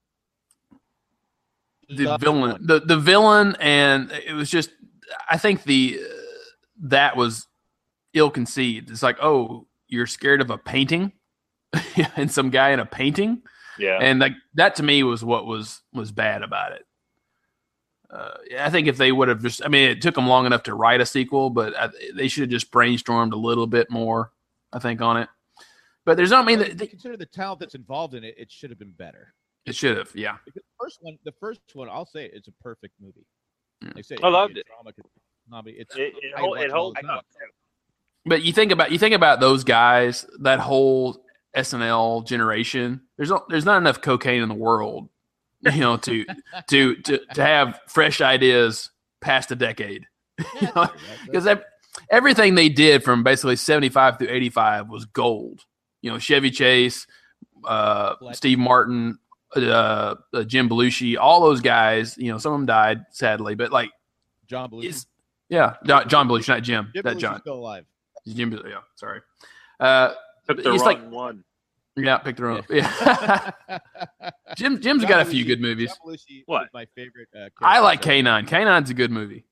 the Love villain, one. the the villain, and it was just. I think the uh, that was ill-conceived. It's like, oh, you're scared of a painting, and some guy in a painting, Yeah. and like that to me was what was was bad about it. Uh, I think if they would have just, I mean, it took them long enough to write a sequel, but I, they should have just brainstormed a little bit more, I think, on it. But there's not, I mean, Well, they, if you consider the talent that's involved in it, it should have been better. it should have, yeah. Because the first one, the first one, I'll say it's a perfect movie. Yeah. Like I, say, I loved it's it. Drama, comedy. It's It, it, I hold, watch it them all holds the time. up. But you think about you think about those guys, that whole S N L generation. There's no, there's not enough cocaine in the world, you know, to to to to have fresh ideas past a decade. Yeah, that's true. Because That's- everything they did from basically seventy-five through eighty-five was gold. You know, Chevy Chase, uh, Fletch. Steve Martin, uh, uh, Jim Belushi, all those guys. You know, some of them died sadly, but like, John Belushi. it's yeah, John, John Belushi, not Jim. Jim that Belushi's John. still alive. Jim, Belushi, yeah, sorry. Uh, Took the It's wrong like- one. yeah, picked the wrong. Yeah. Jim, Jim's John got a few Belushi- good movies. John Belushi What? is my favorite. Uh, I like character. K nine. K nine's a good movie.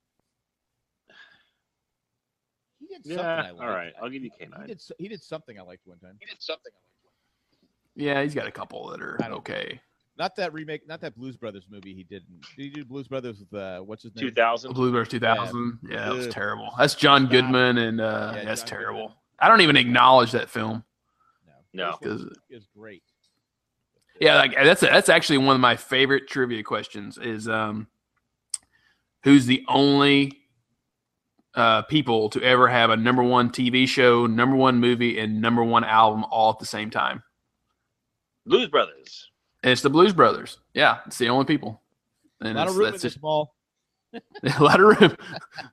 He did something Yeah. I liked. All right. I'll give you K He nine. did. so- He did something I liked one time. He did something. Yeah, he's got a couple that are I don't- okay. Not that remake. Not that Blues Brothers movie. He did. Did he do Blues Brothers with uh, what's his name? Two thousand. Blue Bears two thousand. Yeah, that was Ugh. terrible. That's John Stop. Goodman, and uh, Yeah, that's John terrible. Goodman. I don't even acknowledge that film. No. No. First one Because is great. yeah, like that's that's actually one of my favorite trivia questions. Is um, who's the only uh, people to ever have a number one T V show, number one movie, and number one album all at the same time? Blues Brothers. And it's the Blues Brothers. Yeah, it's the only people. A And lot of it's- room in that's this just mall. a lot of room.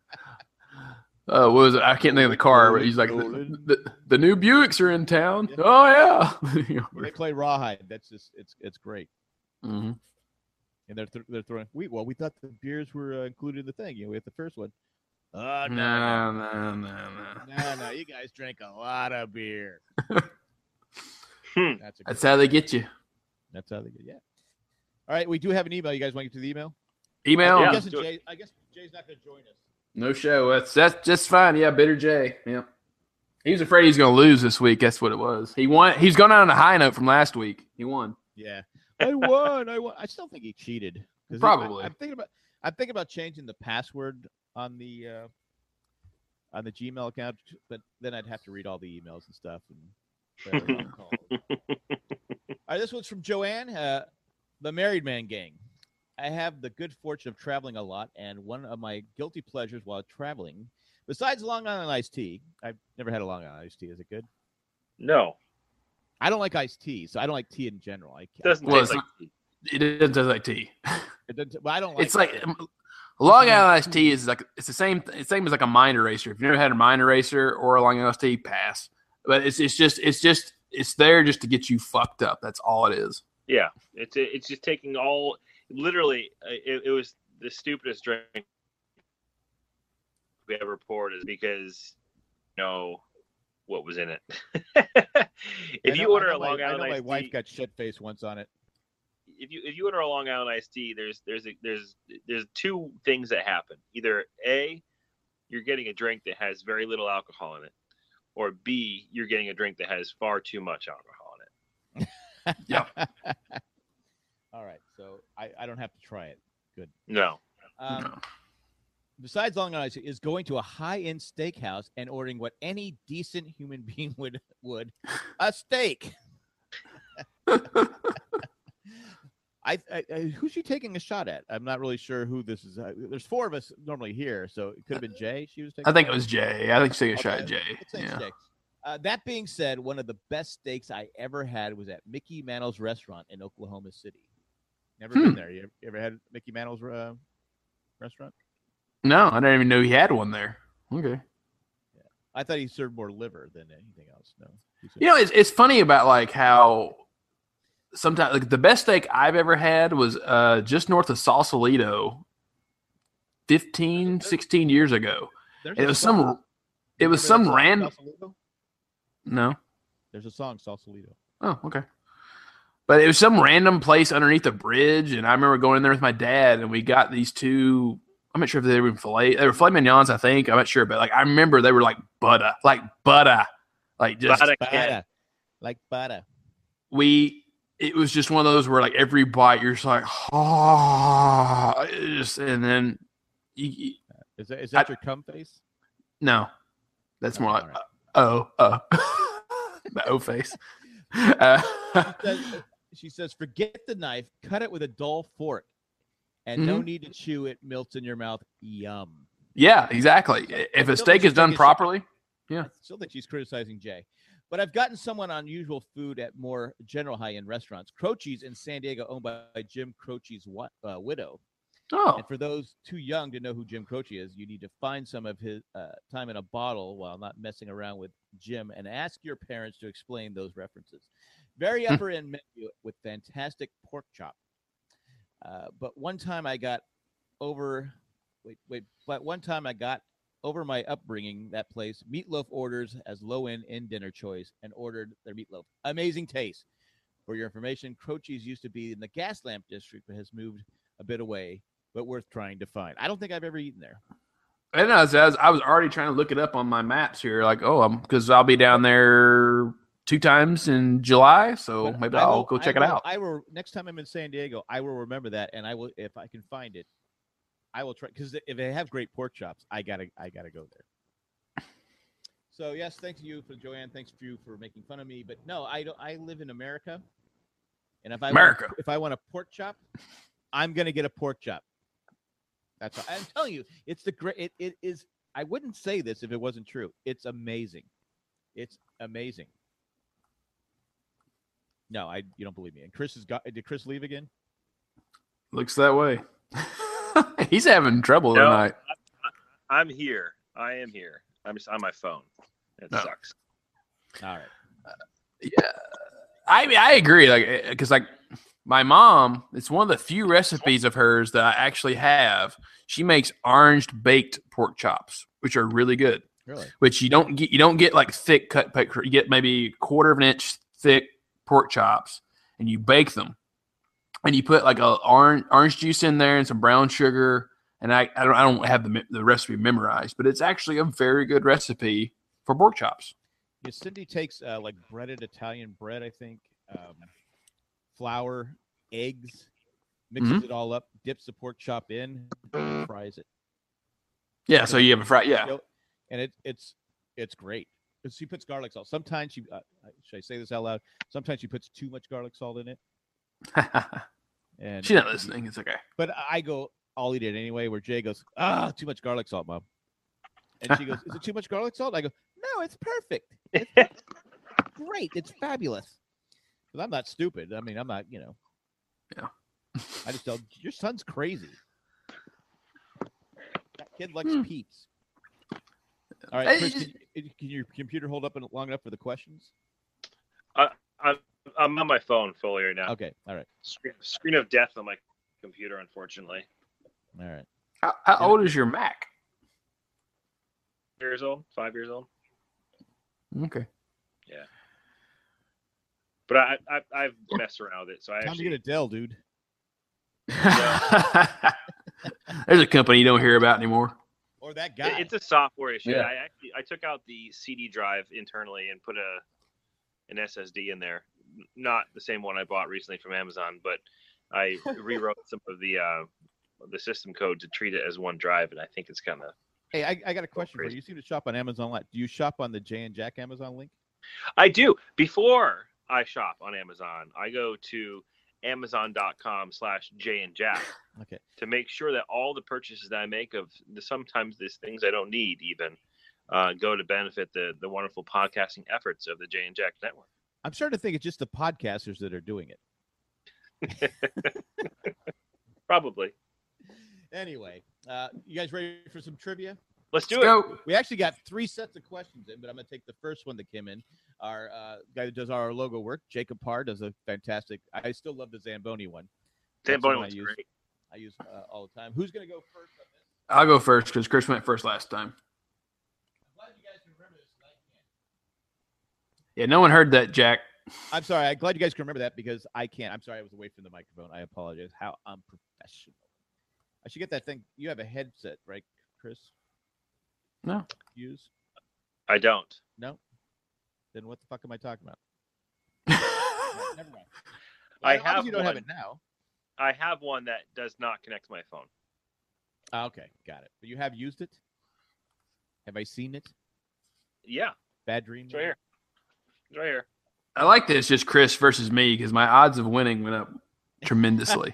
Uh, what was it? I can't think of the car, but he's like, the, the, the new Buicks are in town. Yeah. Oh yeah. They play Rawhide. That's just. It's it's great. hmm And they're th- they're throwing. We well, we thought the beers were uh, included in the thing. You know, we had the first one. Oh no, No, no, no, no. no, no! You guys drank a lot of beer. Hmm. That's a That's great- how they get you. That's how they get. Yeah. All right, we do have an email. You guys want to get to the email? Email. I Yeah. guess do it. Jay. I guess Jay's not going to join us. No show. That's that's just fine. Yeah, Bitter J. Yeah. He was afraid he was going to lose this week. That's what it was. He won. He's going out on a high note from last week. He won. Yeah, I won. I won. I still think he cheated. 'Cause Probably. I, am thinking about. I'm thinking about changing the password on the uh, on the Gmail account, but then I'd have to read all the emails and stuff. And very long calls. All right, this one's from Joanne, uh, the Married Man Gang. I have the good fortune of traveling a lot, and one of my guilty pleasures while traveling, besides Long Island iced tea, I've never had a Long Island iced tea. Is it good? No. I don't like iced tea, so I don't like tea in general. I can't. Doesn't Well, taste it's like not- It doesn't taste like tea. It doesn't, but I don't like. It's like um, Long Island iced tea is like it's the same. It's same as like a mind eraser. If you've never had a mind eraser or a Long Island iced tea, pass. But it's it's just it's just it's there just to get you fucked up. That's all it is. Yeah, it's it's just taking all. Literally, uh, it, it was the stupidest drink we ever poured, is because you know what was in it. I if know- you order I know a my- Long I Island know my iced wife tea, got shit face once on it. if you if you order a Long Island iced tea, there's there's a, there's there's two things that happen. Either A, you're getting a drink that has very little alcohol in it, or B, you're getting a drink that has far too much alcohol in it. Yeah. All right, so I, I don't have to try it. Good. No. Um, No. Besides Long Island iced tea, is going to a high-end steakhouse and ordering what any decent human being would would a steak. I, I, I who's she taking a shot at? I'm not really sure who this is. Uh, there's four of us normally here, so it could have been Jay. She was taking. I think a it was shot Jay. I think she's taking a at? shot at Okay, Jay. let's say Yeah. steak. Uh, that being said, one of the best steaks I ever had was at Mickey Mantle's restaurant in Oklahoma City. Never Hmm. been there. You ever, you ever had Mickey Mantle's uh, restaurant? No, I didn't even know he had one there. Okay. I thought he served more liver than anything else. No. He served- You know, it's it's funny about like how sometimes like the best steak I've ever had was uh, just north of Sausalito fifteen, sixteen years ago. There's It a was song. some it was Remember that some song, random Sausalito? no. There's a song, Sausalito. Oh, okay. But it was some random place underneath a bridge, and I remember going in there with my dad, and we got these two. I'm not sure if they were filet. They were filet mignons, I think. I'm not sure, but like I remember they were like butter, like butter, like just Butter. Butter. Like butter. we. It was just one of those where like every bite you're just like, oh, just, and then you, you, Is that, is that I- your cum face? no, that's more Oh, like all right. oh, oh, the O face. Uh, Says- she says, forget the knife, cut it with a dull fork, and no Mhm. need to chew it, melts in your mouth. Yum. yeah, exactly. If I a still steak think is done she's- properly, I still think she's criticizing Jay. But I've gotten someone unusual food at more general high-end restaurants. Croce's in San Diego, owned by Jim Croce's wa- uh, widow. oh, And for those too young to know who Jim Croce is, you need to find some of his uh, time in a bottle while not messing around with Jim and ask your parents to explain those references. Very upper end menu with fantastic pork chop. Uh, but one time I got over, wait, wait, but one time I got over my upbringing, that place, Meatloaf orders as low end in dinner choice and ordered their meatloaf. Amazing taste. For your information, Croce's used to be in the gas lamp district, but has moved a bit away, but worth trying to find. I don't think I've ever eaten there. I know. I was, I was already trying to look it up on my maps here. Like, oh, I'm because I'll be down there two times in July, so But maybe I I'll will- go I check it will- out. I will next time I'm in San Diego. I will remember that, and I will if I can find it. I will try because if they have great pork chops, I gotta I gotta go there. So yes, thanks to you for Joanne. Thanks for you for making fun of me. But no, I don't. I live in America, and if I America. want, if I want a pork chop, I'm gonna get a pork chop. That's all. I'm telling you, it's the great. It, it is. I wouldn't say this if it wasn't true. It's amazing. It's amazing. No, I. You don't believe me. And Chris has got. Did Chris leave again? Looks that way. He's having trouble No. tonight. I'm here. I am here. I'm just on my phone. It No. sucks. All right. Yeah, I mean, I agree. Like, because like my mom, it's one of the few recipes of hers that I actually have. She makes orange baked pork chops, which are really good. Really? Which you don't get. You don't get like thick cut. You get maybe a quarter of an inch thick pork chops, and you bake them. And you put like a orange orange juice in there and some brown sugar. And I I don't I don't have the the recipe memorized, but it's actually a very good recipe for pork chops. Yeah, Cindy takes uh, like breaded Italian bread, I think, um, flour, eggs, mixes Mhm. it all up, dips the pork chop in, fries it. Yeah, so you have a fry. You Yeah, know, and it, it's it's great. 'Cause she puts garlic salt. Sometimes she uh, should I say this out loud? Sometimes she puts too much garlic salt in it. And she's not listening. It's okay. But I go, I'll eat it anyway. Where Jay goes, ah, too much garlic salt, Mom. And she goes, is it too much garlic salt? I go, no, it's perfect. It's great. It's fabulous. Because I'm not stupid. I mean, I'm not, you know. Yeah. I just tell your son's crazy. That kid likes Hmm. Peeps. All right, Hey, Chris, just- can, you- can your computer hold up long enough for the questions? I'm on my phone fully right now. Okay, all right, Screen, screen of death on my computer, unfortunately. all right. How, how old is your Mac? Years old, five years old. Okay. But I, I I've messed around with it, so I Time actually to get a Dell, dude. There's a company you don't hear about anymore. Or that guy. It- it's a software issue. Yeah. I actually I took out the C D drive internally and put a an S S D in there. N- Not the same one I bought recently from Amazon, but I rewrote some of the uh, the system code to treat it as one drive, and I think it's kind of. Hey, I, I got a question for you. crazy. You seem to shop on Amazon a lot. Do you shop on the Jay and Jack Amazon link? I do. Before I shop on Amazon, I go to amazon.com slash Jay and Jack Okay. to make sure that all the purchases that I make of the, sometimes these things I don't need even uh, go to benefit the the wonderful podcasting efforts of the Jay and Jack Network. I'm starting to think it's just the podcasters that are doing it. Probably. Anyway, uh, you guys ready for some trivia? Let's do Let's it. go. We actually got three sets of questions in, but I'm going to take the first one that came in. Our uh, guy that does our logo work, Jacob Parr, does a fantastic. I still love the Zamboni one. That's the Zamboni one was I use, great. I use uh, all the time. Who's going to go first on this? I'll go first because Chris went first last time. I'm glad you guys can remember this. And I can't. Yeah, no one heard that, Jack. I'm sorry. I'm glad you guys can remember that because I can't. I'm sorry. I was away from the microphone. I apologize. How unprofessional. I should get that thing. You have a headset, right, Chris? No. Use? I don't. No? Then what the fuck am I talking about? No, never mind. I Well, have obviously you don't have one. it now. I have one that does not connect to my phone. Ah, okay, got it. But you have used it? Have I seen it? Yeah, Bad dream? it's right here. It's right here. I like that it's just Chris versus me because my odds of winning went up tremendously.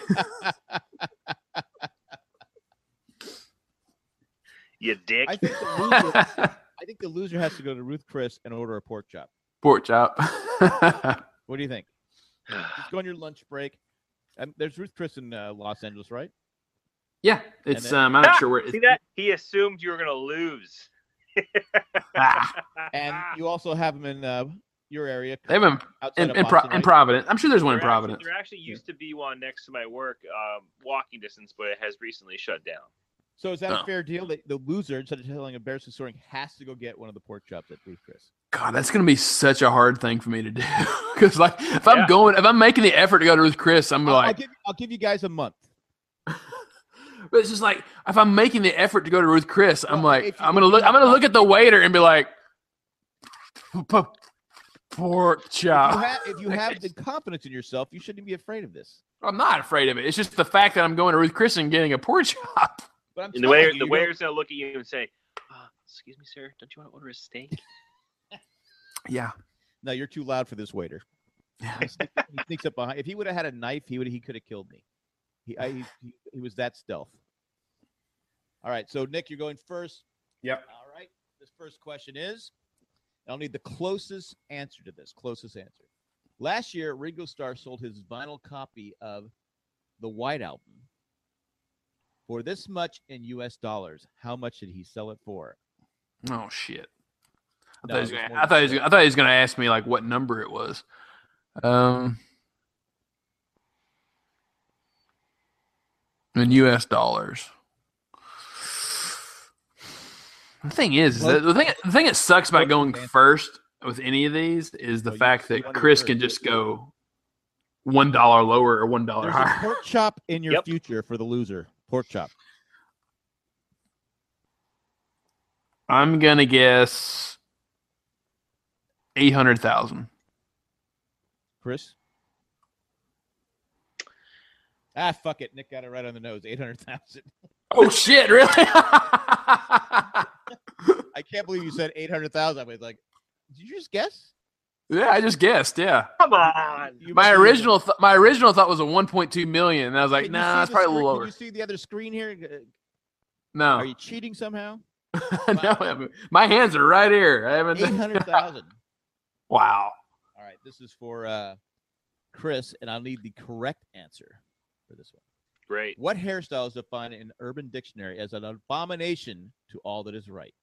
You dick. I think the loser. I think the loser has to go to Ruth Chris and order a pork chop. Pork chop. What do you think? Just go on your lunch break. Um, there's Ruth Chris in uh, Los Angeles, right? Yeah, it's then- um. I'm not sure where. See that? He assumed you were going to lose. Ah, And you also have them in uh, your area. they have them outside in, of in, Pro- Boston, in right? Providence. I'm sure there's one in There actually- Providence. There actually used to be one next to my work, um, walking distance, but it has recently shut down. So is that Oh. a fair deal? That the loser, instead of telling a embarrassing story, has to go get one of the pork chops at Ruth Chris? God, that's gonna be such a hard thing for me to do. Because like, if I'm Yeah. going, if I'm making the effort to go to Ruth Chris, I'm I'll, I'll like, give I'll give you guys a month. but it's just like if I'm making the effort to go to Ruth Chris, I'm Well, like, if you I'm gonna would look, do I'm gonna that- look at the waiter and be like, "P- pork If chop. you, have, if you have the confidence in yourself, you shouldn't be afraid of this. I'm not afraid of it. It's just the fact that I'm going to Ruth Chris and getting a pork chop. But I'm And the telling waiter, you, the you don't- waiter's going to look at you and say, uh, "Excuse me, sir, don't you want to order a steak?" Yeah. No, you're too loud for this waiter. He sneaks, he sneaks up behind. If he would have had a knife, he would he could have killed me. He, I, he he he was that stealth. All right, so Nick, you're going first. Yep. All right. This first question is, I'll need the closest answer to this. Closest answer. Last year, Ringo Starr sold his vinyl copy of the White Album for this much in U S dollars. How much did he sell it for? Oh shit. I No, thought, he was it was gonna, more I, than thought he was, that. gonna- I thought he was gonna ask me like what number it was. Um, in U S dollars. The thing is, is Well- that the thing the thing that sucks about Well, going man. first with any of these is the Well, you- fact you that wanna go Chris first. can just go one dollar lower or one dollar There's a higher. pork chop in your Yep. future for the loser. Pork chop. I'm gonna guess eight hundred thousand. Chris? Ah, fuck it. Nick got it right on the nose. eight hundred thousand. Oh shit! Really? I can't believe you said eight hundred thousand. I was like, did you just guess? Yeah, I just guessed. Yeah, Come on. You my must be- original th- my original thought was a one point two million, and I was like, Can you nah, see it's the probably a screen- little Can lower. you see the other screen here? Uh, No, Are you cheating somehow? no, I haven't. My hands are right here. I haven't. eight hundred thousand. Wow. All right, this is for uh, Chris, and I'll need the correct answer for this one. Great. What hairstyle is defined in Urban Dictionary as an abomination to all that is right?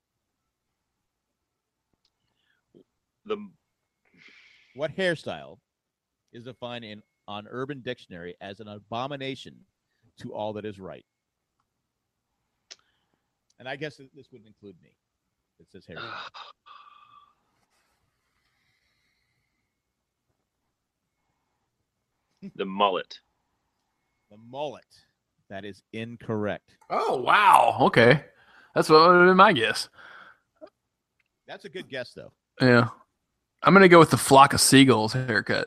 The What hairstyle is defined in on Urban Dictionary as an abomination to all that is right? And I guess this wouldn't include me. It says hairstyle. the mullet. The mullet. That is incorrect. Oh wow. Okay, that's what would have been my guess. That's a good guess, though. Yeah, I'm gonna go with the flock of seagulls haircut.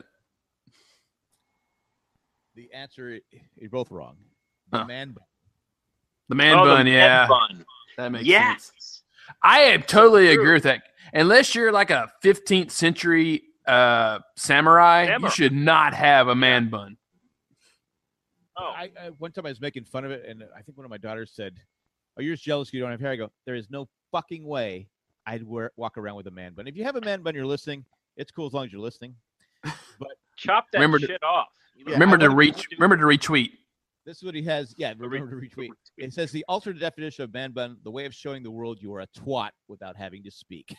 The answer, you're both wrong. The Huh. man bun. The man Oh, the bun. man yeah, bun. that makes Yes. sense. I totally True. agree with that. Unless you're like a fifteenth century uh, samurai, Samurai. you should not have a man bun. Oh, I, I one time I was making fun of it, and I think one of my daughters said, "Oh, you're just jealous you don't have hair." I go, "There is no fucking way I'd wear, walk around with a man bun. If you have a man bun, you're listening. It's cool as long as you're listening. But chop that remember shit to, off. Yeah, remember I to wanna- reach. Remember to retweet. This is what he has. Yeah, remember to retweet. It says the alternate definition of man bun, the way of showing the world you are a twat without having to speak.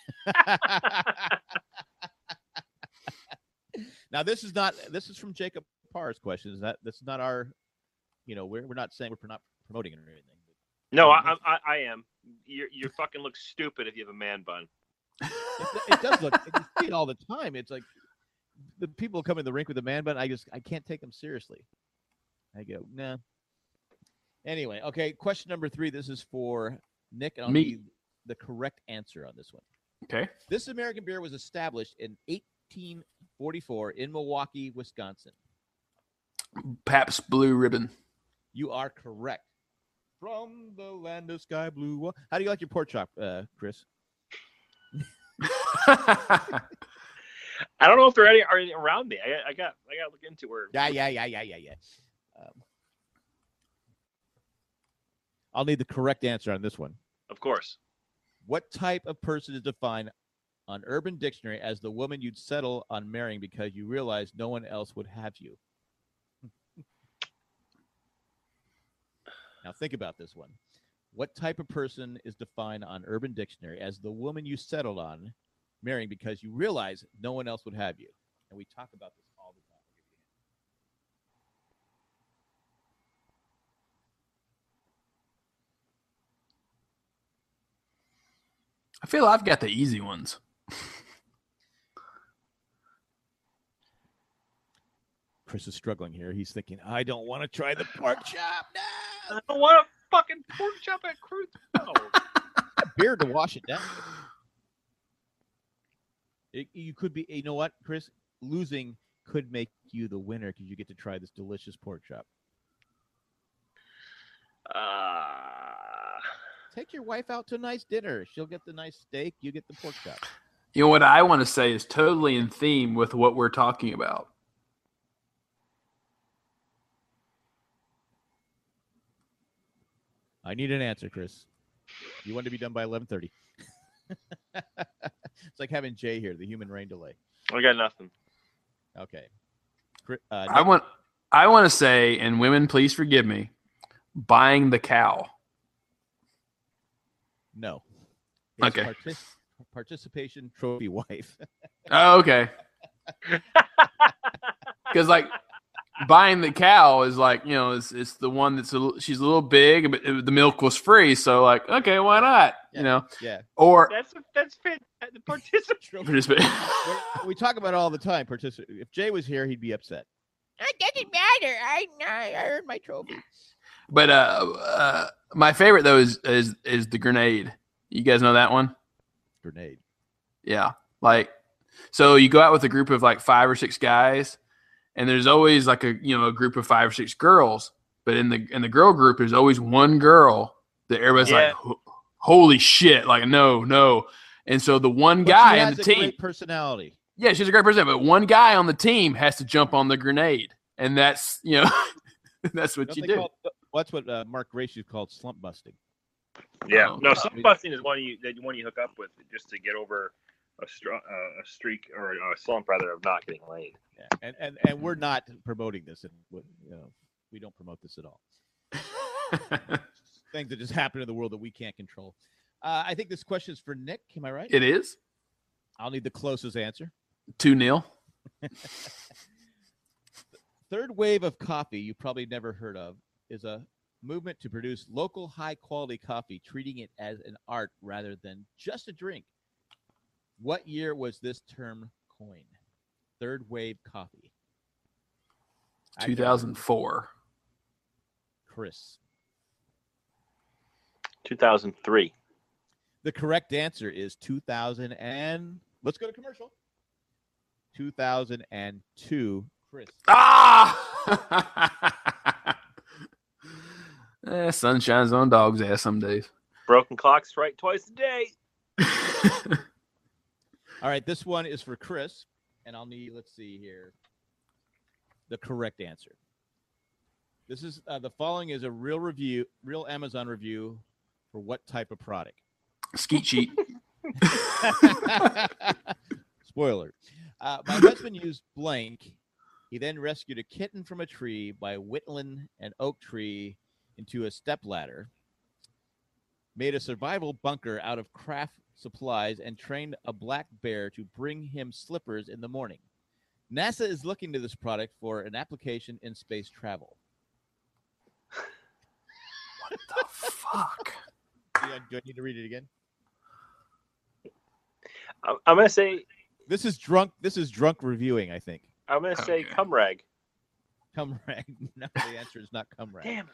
Now, this is not. This is from Jacob Parr's questions. That this is not our. You know, we're we're not saying we're not promoting it or anything. No, I, I, I am. You you fucking look stupid if you have a man bun. It, it does look. You see it all the time. It's like the people come in the rink with a man bun. I just I can't take them seriously. I go nah. Anyway, okay. Question number three. This is for Nick, and I'll Me. need the correct answer on this one. Okay. This American beer was established in eighteen forty-four in Milwaukee, Wisconsin. Pabst Blue Ribbon. You are correct. From the land of sky blue. How do you like your pork chop, uh, Chris? I don't know if there are any, are any around me. I, I got I got to look into where. Yeah, yeah, yeah, yeah, yeah, yeah. Um, I'll need the correct answer on this one. Of course. What type of person is defined on Urban Dictionary as the woman you'd settle on marrying because you realize no one else would have you? Now think about this one. What type of person is defined on Urban Dictionary as the woman you settled on marrying because you realize no one else would have you? And we talk about this all the time. I feel I've got the easy ones. Chris is struggling here. He's thinking, I don't want to try the pork chop. No! I don't want a fucking pork chop at Cruise. No. Beer to wash it down. It, you could be, you know what, Chris? Losing could make you the winner because you get to try this delicious pork chop. Uh, Take your wife out to a nice dinner. She'll get the nice steak. You get the pork chop. You know what I want to say is totally in theme with what we're talking about. I need an answer, Chris. You want to be done by eleven thirty. It's like having Jay here, the human rain delay. I got nothing. Okay. Uh, I want I want to say, and women, please forgive me, buying the cow. No. It's Okay. partic- participation trophy wife. Oh, okay. Because like buying the cow is like, you know, it's it's the one that's a, little- she's a little big, but it, the milk was free, so like, okay, why not? Yeah. You know, Yeah. or That's that's fit. The participant. participate. we talk about it all the time. Particip- if Jay was here, he'd be upset. It doesn't matter. I I earned my trophy. But uh, uh, my favorite though is is is the grenade. You guys know that one? Grenade. Yeah. Like, so you go out with a group of like five or six guys, and there's always like a you know a group of five or six girls. But in the in the girl group, there's always one girl that everybody's Yeah. like, holy shit! Like, no, no. And so the one But guy she on has the a team, great personality. yeah, she's a great person, but one guy on the team has to jump on the grenade, and that's you know that's what Don't you they do. call it- what's what uh, Mark Gracie called slump busting. Yeah. Oh, No, God. slump busting is one you that one you hook up with just to get over a, str- uh, a streak or a slump rather of not getting laid. Yeah. And, and and we're not promoting this, and you know, we don't promote this at all. Things that just happen in the world that we can't control. Uh, I think this question is for Nick. Am I right? It is I'll need the closest answer. two nil. Third wave of coffee you probably never heard of is a movement to produce local high-quality coffee, treating it as an art rather than just a drink. What year was this term coined? Third wave coffee. I two thousand four. Chris. two thousand three. The correct answer is two thousand and let's go to commercial. two thousand two. Chris. Ah! eh, sun shines on dog's ass some days. Broken clock strike twice a day. All right, this one is for Chris, and I'll need, let's see here, the correct answer. This is, uh, the following is a real review, real Amazon review for what type of product? Skeet sheet. Spoiler. Uh, my husband used blank. He then rescued a kitten from a tree by whittling an oak tree into a stepladder, made a survival bunker out of craft supplies, and trained a black bear to bring him slippers in the morning. NASA is looking to this product for an application in space travel. What the fuck? Do I, do I need to read it again? I'm, I'm gonna say This is drunk. This is drunk reviewing, I think. I'm gonna say Okay. cum rag. Cum rag. No, the answer is not cum rag. Damn it.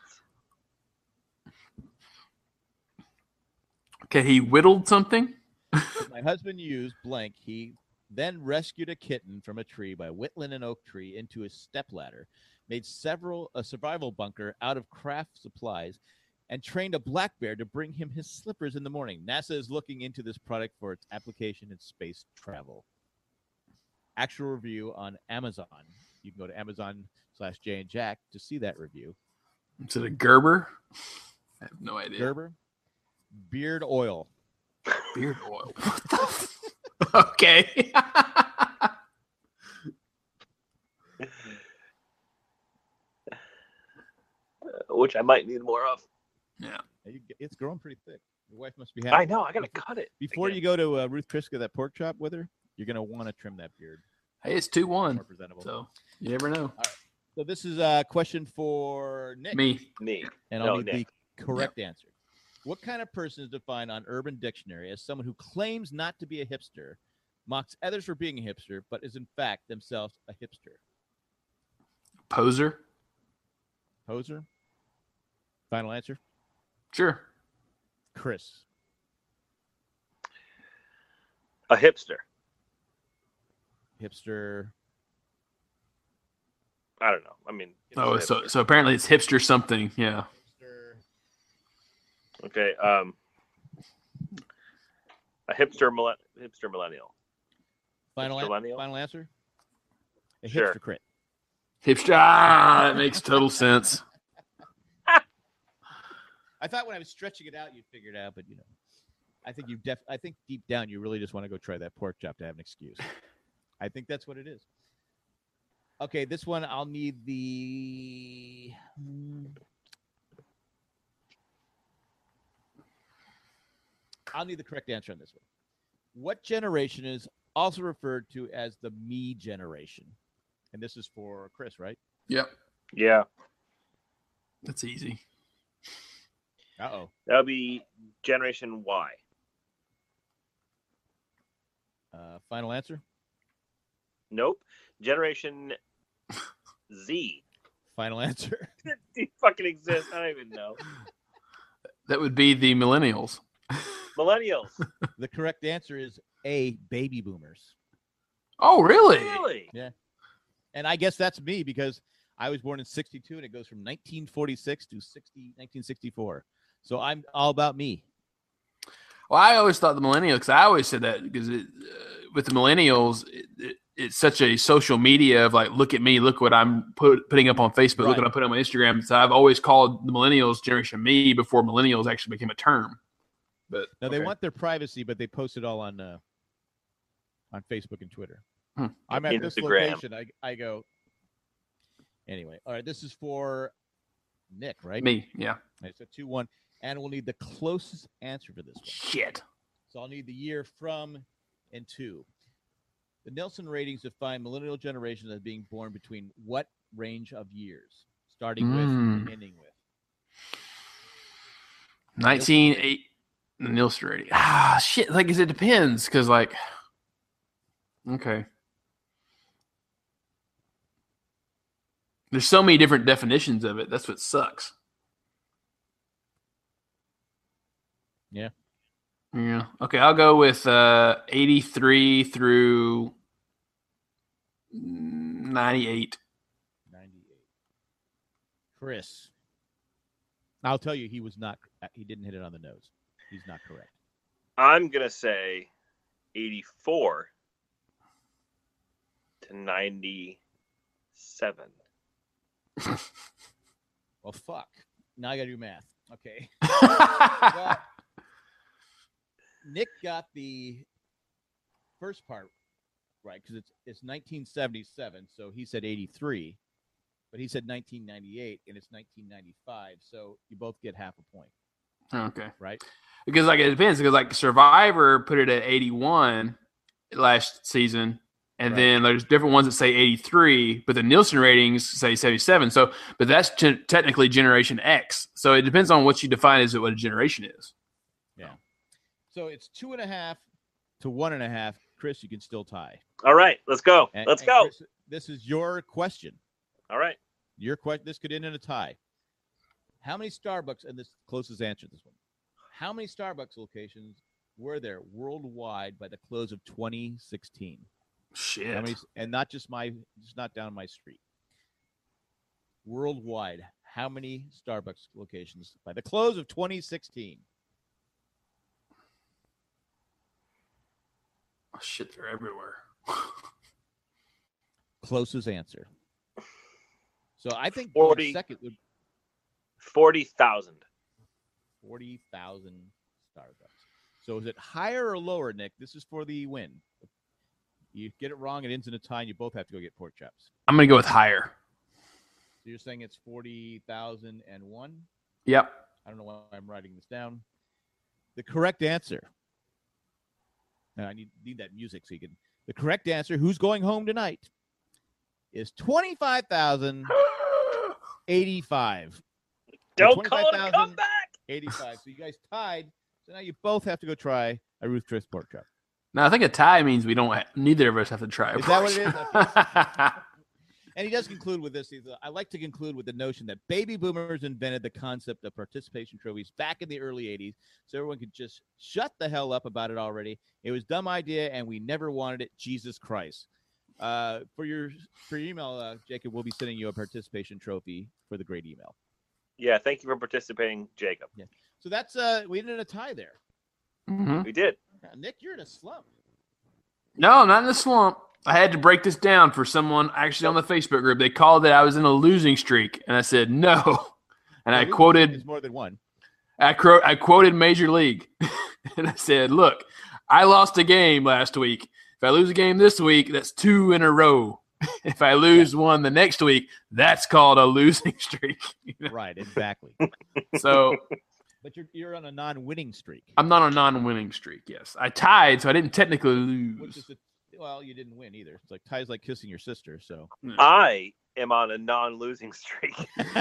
Okay, he whittled something. My husband used blank. He then rescued a kitten from a tree by whittling an oak tree into a stepladder, made several a survival bunker out of craft supplies, and trained a black bear to bring him his slippers in the morning. NASA is looking into this product for its application in space travel. Actual review on Amazon. You can go to Amazon slash Jay and Jack to see that review. Is it a Gerber? I have no idea. Gerber, beard oil. Beard oil. What the f- okay. Which I might need more of. Yeah. You get- It's growing pretty thick. Your wife must be happy. I know. I gotta cut it Before again. you go to uh, Ruth Kriska, that pork chop with her, you're going to want to trim that beard. Hey, it's two one. More presentable. So, So you never know. this is a question for Nick. Me. Me. And I'll No, need Nick. the correct answer. What kind of person is defined on Urban Dictionary as someone who claims not to be a hipster, mocks others for being a hipster, but is in fact themselves a hipster? Poser. Poser? Final answer? Sure. Chris. A hipster. Hipster. I don't know. I mean. it's Oh, a so hipster. so apparently it's hipster something. Yeah. Hipster. Okay. Um. A hipster millen- hipster millennial. Final, Hipster an- millennial? final answer? A Sure. hipster crit. Hipster. Ah, that makes total sense. I thought when I was stretching it out, you'd figure it out, but you know, I think you def. I think deep down, you really just want to go try that pork chop to have an excuse. I think that's what it is. Okay, this one I'll need the. hmm. I'll need the correct answer on this one. What generation is also referred to as the me generation? And this is for Chris, right? Yep. Yeah. That's easy. Uh oh. That would be Generation Y. Uh, final answer. Nope. Generation Z. Final answer. Do you fucking exist? I don't even know. That would be the millennials. Millennials. The correct answer is A, baby boomers. Oh, really? Really? And I guess that's me because I was born in sixty-two and it goes from nineteen forty-six to sixty, nineteen sixty-four. So I'm all about me. Well, I always thought the millennials, because I always said that because it, uh, with the millennials, it, it, it's such a social media of like, look at me, look what I'm put, putting up on Facebook, look Right. what I'm putting on my Instagram. So I've always called the millennials Generation Me before millennials actually became a term. But Now they okay. want their privacy, but they post it all on uh, on Facebook and Twitter. Hmm. I'm at this Instagram. location. I I go. Anyway, all right. This is for Nick, right? me, yeah. It's a two one, and we'll need the closest answer for this one. Shit. So I'll need the year from and to. The Nielsen ratings define millennial generation as being born between what range of years, starting with Mm. and ending with. nineteen eight. The Nielsen rating. Ah, shit. Like, 'cause it depends. Because, like, okay. There's so many different definitions of it. That's what sucks. Yeah. Yeah. Okay, I'll go with uh, eighty-three through ninety-eight. ninety-eight. Chris. I'll tell you, he was not. He didn't hit it on the nose. He's not correct. I'm going to say eighty-four to ninety-seven. Well, fuck. Now I got to do math. Okay. Well, Nick got the first part right because it's it's nineteen seventy-seven, so he said eighty-three, but he said nineteen ninety-eight, and it's nineteen ninety-five. So you both get half a point. Okay. Right. Because like it depends. Because like Survivor put it at eighty-one last season, and Right. then there's different ones that say eighty-three, but the Nielsen ratings say seventy-seven. So, but that's ge- technically Generation X. So it depends on what you define as what a generation is. Yeah. So it's two and a half to one and a half. Chris, you can still tie. All right, let's go. And- let's and go. Chris, this is your question. All right. Your question. This could end in a tie. How many Starbucks? And this closest answer to this one. How many Starbucks locations were there worldwide by the close of twenty sixteen? Shit. How many, and not just my, just not down my street. Worldwide, how many Starbucks locations by the close of twenty sixteen? Oh, shit, they're everywhere. Closest answer. So I think forty second would forty thousand. forty thousand Starbucks. So is it higher or lower, Nick? This is for the win. You get it wrong, it ends in a tie, and you both have to go get pork chops. I'm going to go with higher. So you're saying it's forty thousand one? Yep. I don't know why I'm writing this down. The correct answer. Now I need need that music so you can. The correct answer, who's going home tonight, is twenty-five thousand eighty-five. Don't call it a comeback. eighty-five. So you guys tied. So now you both have to go try a Ruth Chris pork chop. Now I think a tie means we don't. Ha- neither of us have to try. Is that what it is? And he does conclude with this. He's, uh, I like to conclude with the notion that baby boomers invented the concept of participation trophies back in the early eighties, so everyone could just shut the hell up about it already. It was a dumb idea, and we never wanted it. Jesus Christ. Uh, for your for your email, uh, Jacob, we'll be sending you a participation trophy for the great email. Yeah, thank you for participating, Jacob. Yeah. So that's uh, we ended in a tie there. Mm-hmm. We did. Now, Nick, you're in a slump. No, I'm not in a slump. I had to break this down for someone actually on the Facebook group. They called it I was in a losing streak, and I said no. And I quoted It's more than one. I, cro- I quoted Major League, and I said, "Look, I lost a game last week. If I lose a game this week, that's two in a row. If I lose one the next week, that's called a losing streak." You know? Right, exactly. So But you're you're on a non-winning streak. I'm not on a non-winning streak. Yes, I tied, so I didn't technically Which is lose. a, well, you didn't win either. It's like ties like kissing your sister. So I am on a non-losing streak.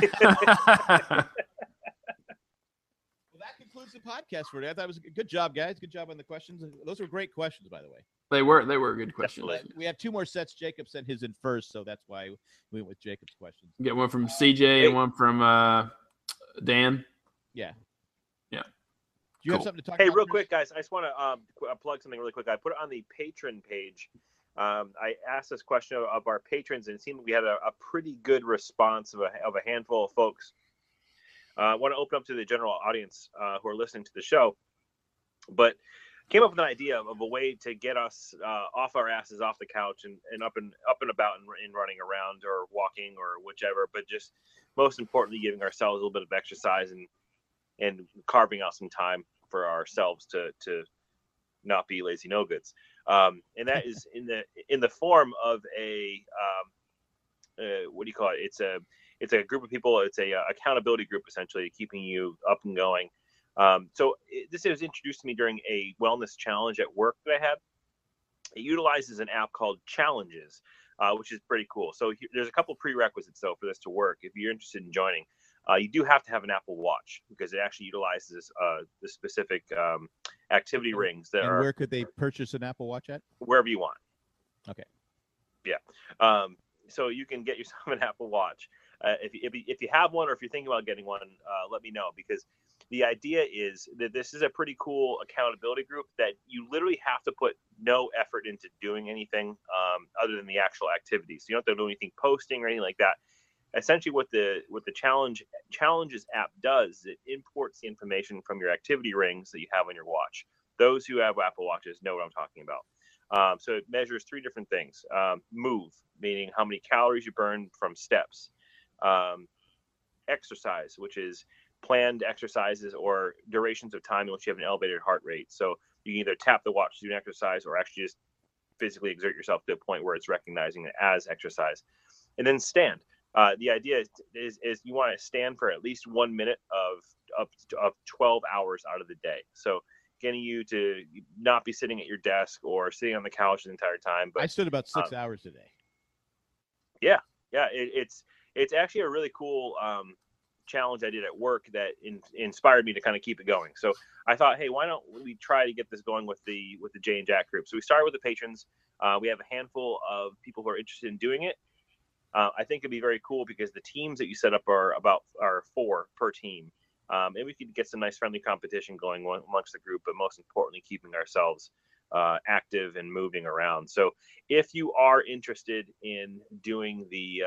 well, that concludes the podcast for today. I thought it was a good job, guys. Good job on the questions. Those were great questions, by the way. They were they were good questions. Definitely. We have two more sets. Jacob sent his in first, so that's why we went with Jacob's questions. Get one from C J and one from uh, Dan. Yeah. Yeah. Do you have Cool. something to talk Hey, about? real Chris? quick, guys, I just want to um, qu- uh, plug something really quick. I put it on the patron page. Um, I asked this question of, of our patrons, and it seemed we had a, a pretty good response of a, of a handful of folks. Uh, I want to open up to the general audience uh, who are listening to the show, but came up with an idea of a way to get us uh, off our asses, off the couch, and, and up and up and about and, and running around or walking or whichever. But just most importantly, giving ourselves a little bit of exercise and and carving out some time for ourselves to to not be lazy no goods. Um, and that is in the in the form of a um, uh, what do you call it? It's a it's a group of people. It's a uh, accountability group essentially, keeping you up and going. Um, so it, this was introduced to me during a wellness challenge at work that I had. It utilizes an app called Challenges, uh, which is pretty cool. So he, there's a couple prerequisites though for this to work. If you're interested in joining, uh, you do have to have an Apple Watch because it actually utilizes uh, the specific um, activity rings that And are where could they purchase an Apple Watch at? wherever you want. Okay. Yeah. Um, so you can get yourself an Apple Watch. Uh, if, you, if, you, if you have one or if you're thinking about getting one, uh, let me know, because the idea is that this is a pretty cool accountability group that you literally have to put no effort into doing anything um, other than the actual activities. So you don't have to do anything posting or anything like that. Essentially what the what the challenge challenges app does is it imports the information from your activity rings that you have on your watch. Those who have Apple Watches know what I'm talking about. Um, so it measures three different things. Um, move, meaning how many calories you burn from steps. Um, exercise, which is planned exercises or durations of time in which you have an elevated heart rate. So You can either tap the watch to do an exercise or actually just physically exert yourself to a point where it's recognizing it as exercise. And then stand. Uh, the idea is, is, is you want to stand for at least one minute of, of, of twelve hours out of the day. So getting you to not be sitting at your desk or sitting on the couch the entire time. But I stood about six um, hours a day. Yeah. Yeah. It, it's, it's actually a really cool um, challenge I did at work that in, inspired me to kind of keep it going. So I thought, hey, why don't we try to get this going with the, with the Jay and Jack group? So we started with the patrons. Uh, we have a handful of people who are interested in doing it. Uh, I think it'd be very cool because the teams that you set up are about are four per team. Um, and we could get some nice friendly competition going amongst the group, but most importantly, keeping ourselves uh, active and moving around. So if you are interested in doing the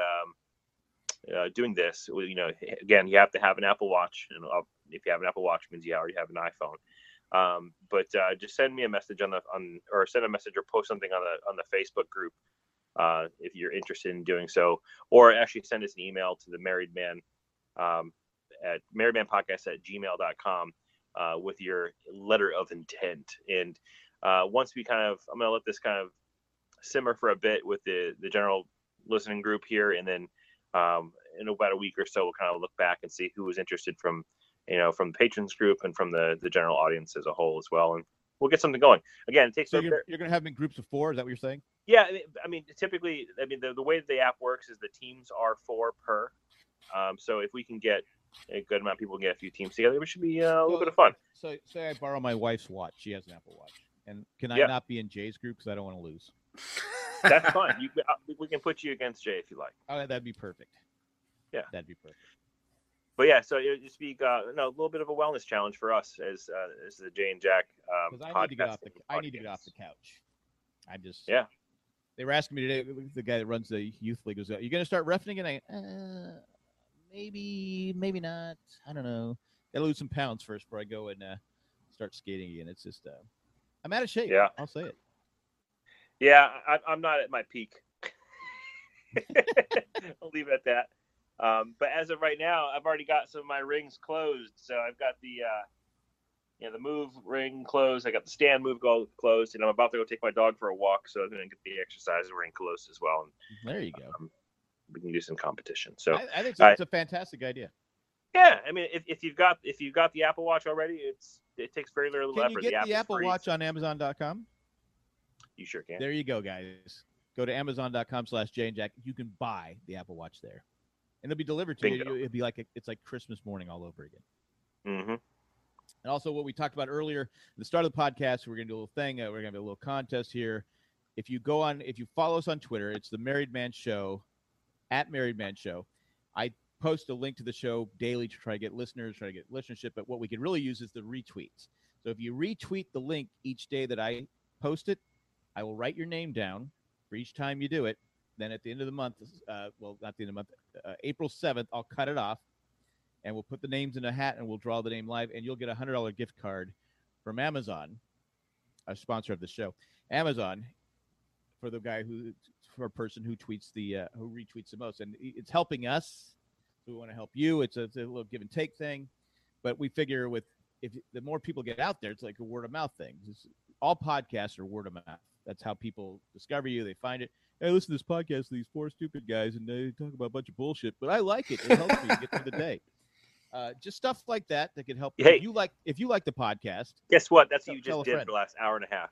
um, uh, doing this, you know, again, you have to have an Apple Watch. And uh, if you have an Apple Watch, it means you already have an iPhone. Um, but uh, just send me a message on the on or send a message or post something on the on the Facebook group uh, if you're interested in doing so, or actually send us an email to the Married Man. Um, at marriedmanpodcast at gmail dot com uh, with your letter of intent. And uh, once we kind of, I'm going to let this kind of simmer for a bit with the, the general listening group here. And then um, in about a week or so, we'll kind of look back and see who was interested from, you know, from the patrons group and from the, the general audience as a whole as well. And we'll get something going. Again, it takes So a you're, you're going to have them in groups of four? Is that what you're saying? Yeah. I mean, I mean typically, I mean, the, the way that the app works is the teams are four per. Um, so if we can get a good amount of people get a few teams together, it should be uh, a little so, bit of fun. So say I borrow my wife's watch. She has an Apple Watch. And can I Yeah. not be in Jay's group because I don't want to lose? That's fine. You, uh, we can put you against Jay if you like. Oh, that'd be perfect. Yeah. That'd be perfect. But yeah, so it just be uh, no, a little bit of a wellness challenge for us as uh, as the Jay and Jack um, Because I need to get off the podcasting I need to get off audience. the couch. I just Yeah. They were asking me today. The guy that runs the youth league was, "Are you going to start reffing again?" I, uh, maybe, maybe not. I don't know. Got to lose some pounds first before I go and uh, start skating again. It's just, uh, I'm out of shape. Yeah. I'll say it. Yeah, I, I'm not at my peak. I'll leave it at that. Um, but as of right now, I've already got some of my rings closed. So I've got the, uh, you know, the move ring closed. I got the stand move go closed, and I'm about to go take my dog for a walk. So I'm going to get the exercise ring closed as well. And There you go. um, we can do some competition. So I, I think it's, it's a fantastic idea. yeah, I mean, if, if you've got if you've got the Apple Watch already, it's it takes very little Can effort. you get the, app the is Apple free, Watch so on Amazon dot com? You sure can. There you go, guys. Go to Amazon dot com slash Jay and Jack. You can buy the Apple Watch there, and it'll be delivered to Bingo. you. It'll be like a, it's like Christmas morning all over again. Mm-hmm. And also what we talked about earlier, at the start of the podcast, we're going to do a little thing. Uh, we're going to have a little contest here. If you go on, if you follow us on Twitter, it's the Married Man Show, at Married Man Show. I post a link to the show daily to try to get listeners, try to get listenership. But what we could really use is the retweets. So if you retweet the link each day that I post it, I will write your name down for each time you do it. Then at the end of the month, uh, well, not the end of the month, uh, April seventh, I'll cut it off. And we'll put the names in a hat, and we'll draw the name live, and you'll get a one hundred dollars gift card from Amazon, a sponsor of the show. Amazon, for the guy who, for a person who tweets the, uh, who retweets the most. And it's helping us, so we want to help you. It's a, it's a little give and take thing. But we figure with, if the more people get out there, it's like a word of mouth thing. It's, all podcasts are word of mouth. That's how people discover you. They find it. Hey, listen to this podcast, these four stupid guys, and they talk about a bunch of bullshit, but I like it. It helps me get through the day. Uh, just stuff like that that can help. Hey. If you like, if you like the podcast, Guess what? That's Tell- what you tell just a did friend. for the last hour and a half.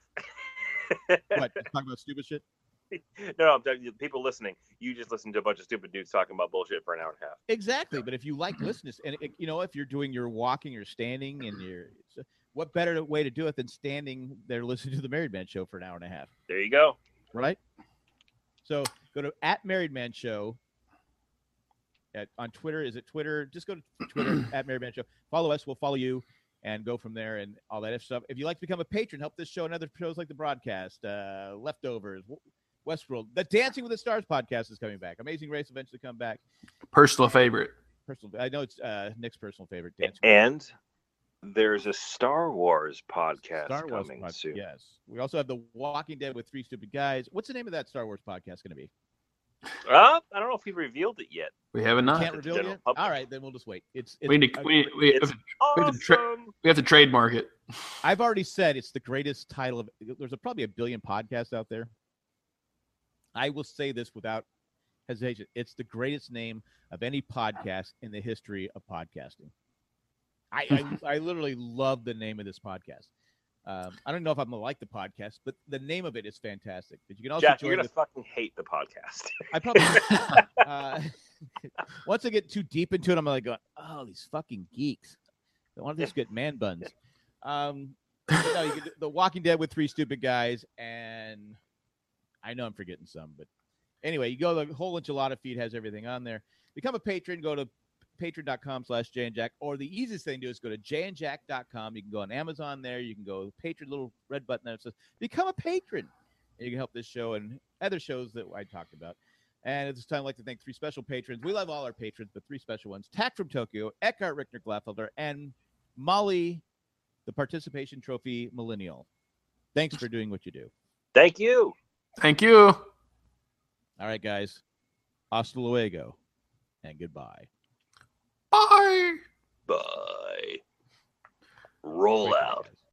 what talk about stupid shit? No, no, I'm telling you, people listening, you just listened to a bunch of stupid dudes talking about bullshit for an hour and a half. Exactly. But if you like listening, and it, you know, if you're doing your walking or standing, and you're, what better way to do it than standing there listening to the Married Man Show for an hour and a half, There you go. right? So go to at Married Man Show. At, on Twitter, is it Twitter? Just go to Twitter at Married Man Show. Follow us. We'll follow you and go from there and all that stuff. If you'd like to become a patron, help this show and other shows like The Broadcast, uh, Leftovers, Westworld. The Dancing with the Stars podcast is coming back. Amazing Race eventually come back. Personal favorite. Personal, I know it's uh, Nick's personal favorite. Dancing And there's a Star Wars podcast Star Wars coming pod- soon. Yes. We also have The Walking Dead with Three Stupid Guys. What's the name of that Star Wars podcast going to be? Uh, I don't know if he revealed it yet. We haven't not. Can't the reveal general it yet? public. All right, then we'll just wait. It's, it's We need to, we, we, we, It's have to, we have to tra- awesome. we have to trademark it. I've already said it's the greatest title of. There's a, probably a billion podcasts out there. I will say this without hesitation. It's the greatest name of any podcast in the history of podcasting. I I, I literally love the name of this podcast. Um, I don't know if I'm gonna like the podcast, but the name of it is fantastic. But you can also Jack, join you're gonna the, fucking hate the podcast. I probably uh, once I get too deep into it, I'm like going, oh, these fucking geeks. They want to just get man buns. Um, but no, you can, The Walking Dead with Three Stupid Guys, and I know I'm forgetting some, but anyway, you go to the whole enchilada feed has everything on there. Become a patron. Go to patreon.com slash Jay and Jack, or the easiest thing to do is go to jay and jack dot com. You can go on Amazon there. You can go patron, little red button that says become a patron. And you can help this show and other shows that I talked about. And at this time, I'd like to thank three special patrons. We love all our patrons, but three special ones. Tack from Tokyo, Eckhart Rickner Glaffelder, and Molly, the Participation Trophy Millennial. Thanks for doing what you do. Thank you. Thank you. All right, guys. Hasta luego, and goodbye. Bye. Bye. Roll Great, out. guys.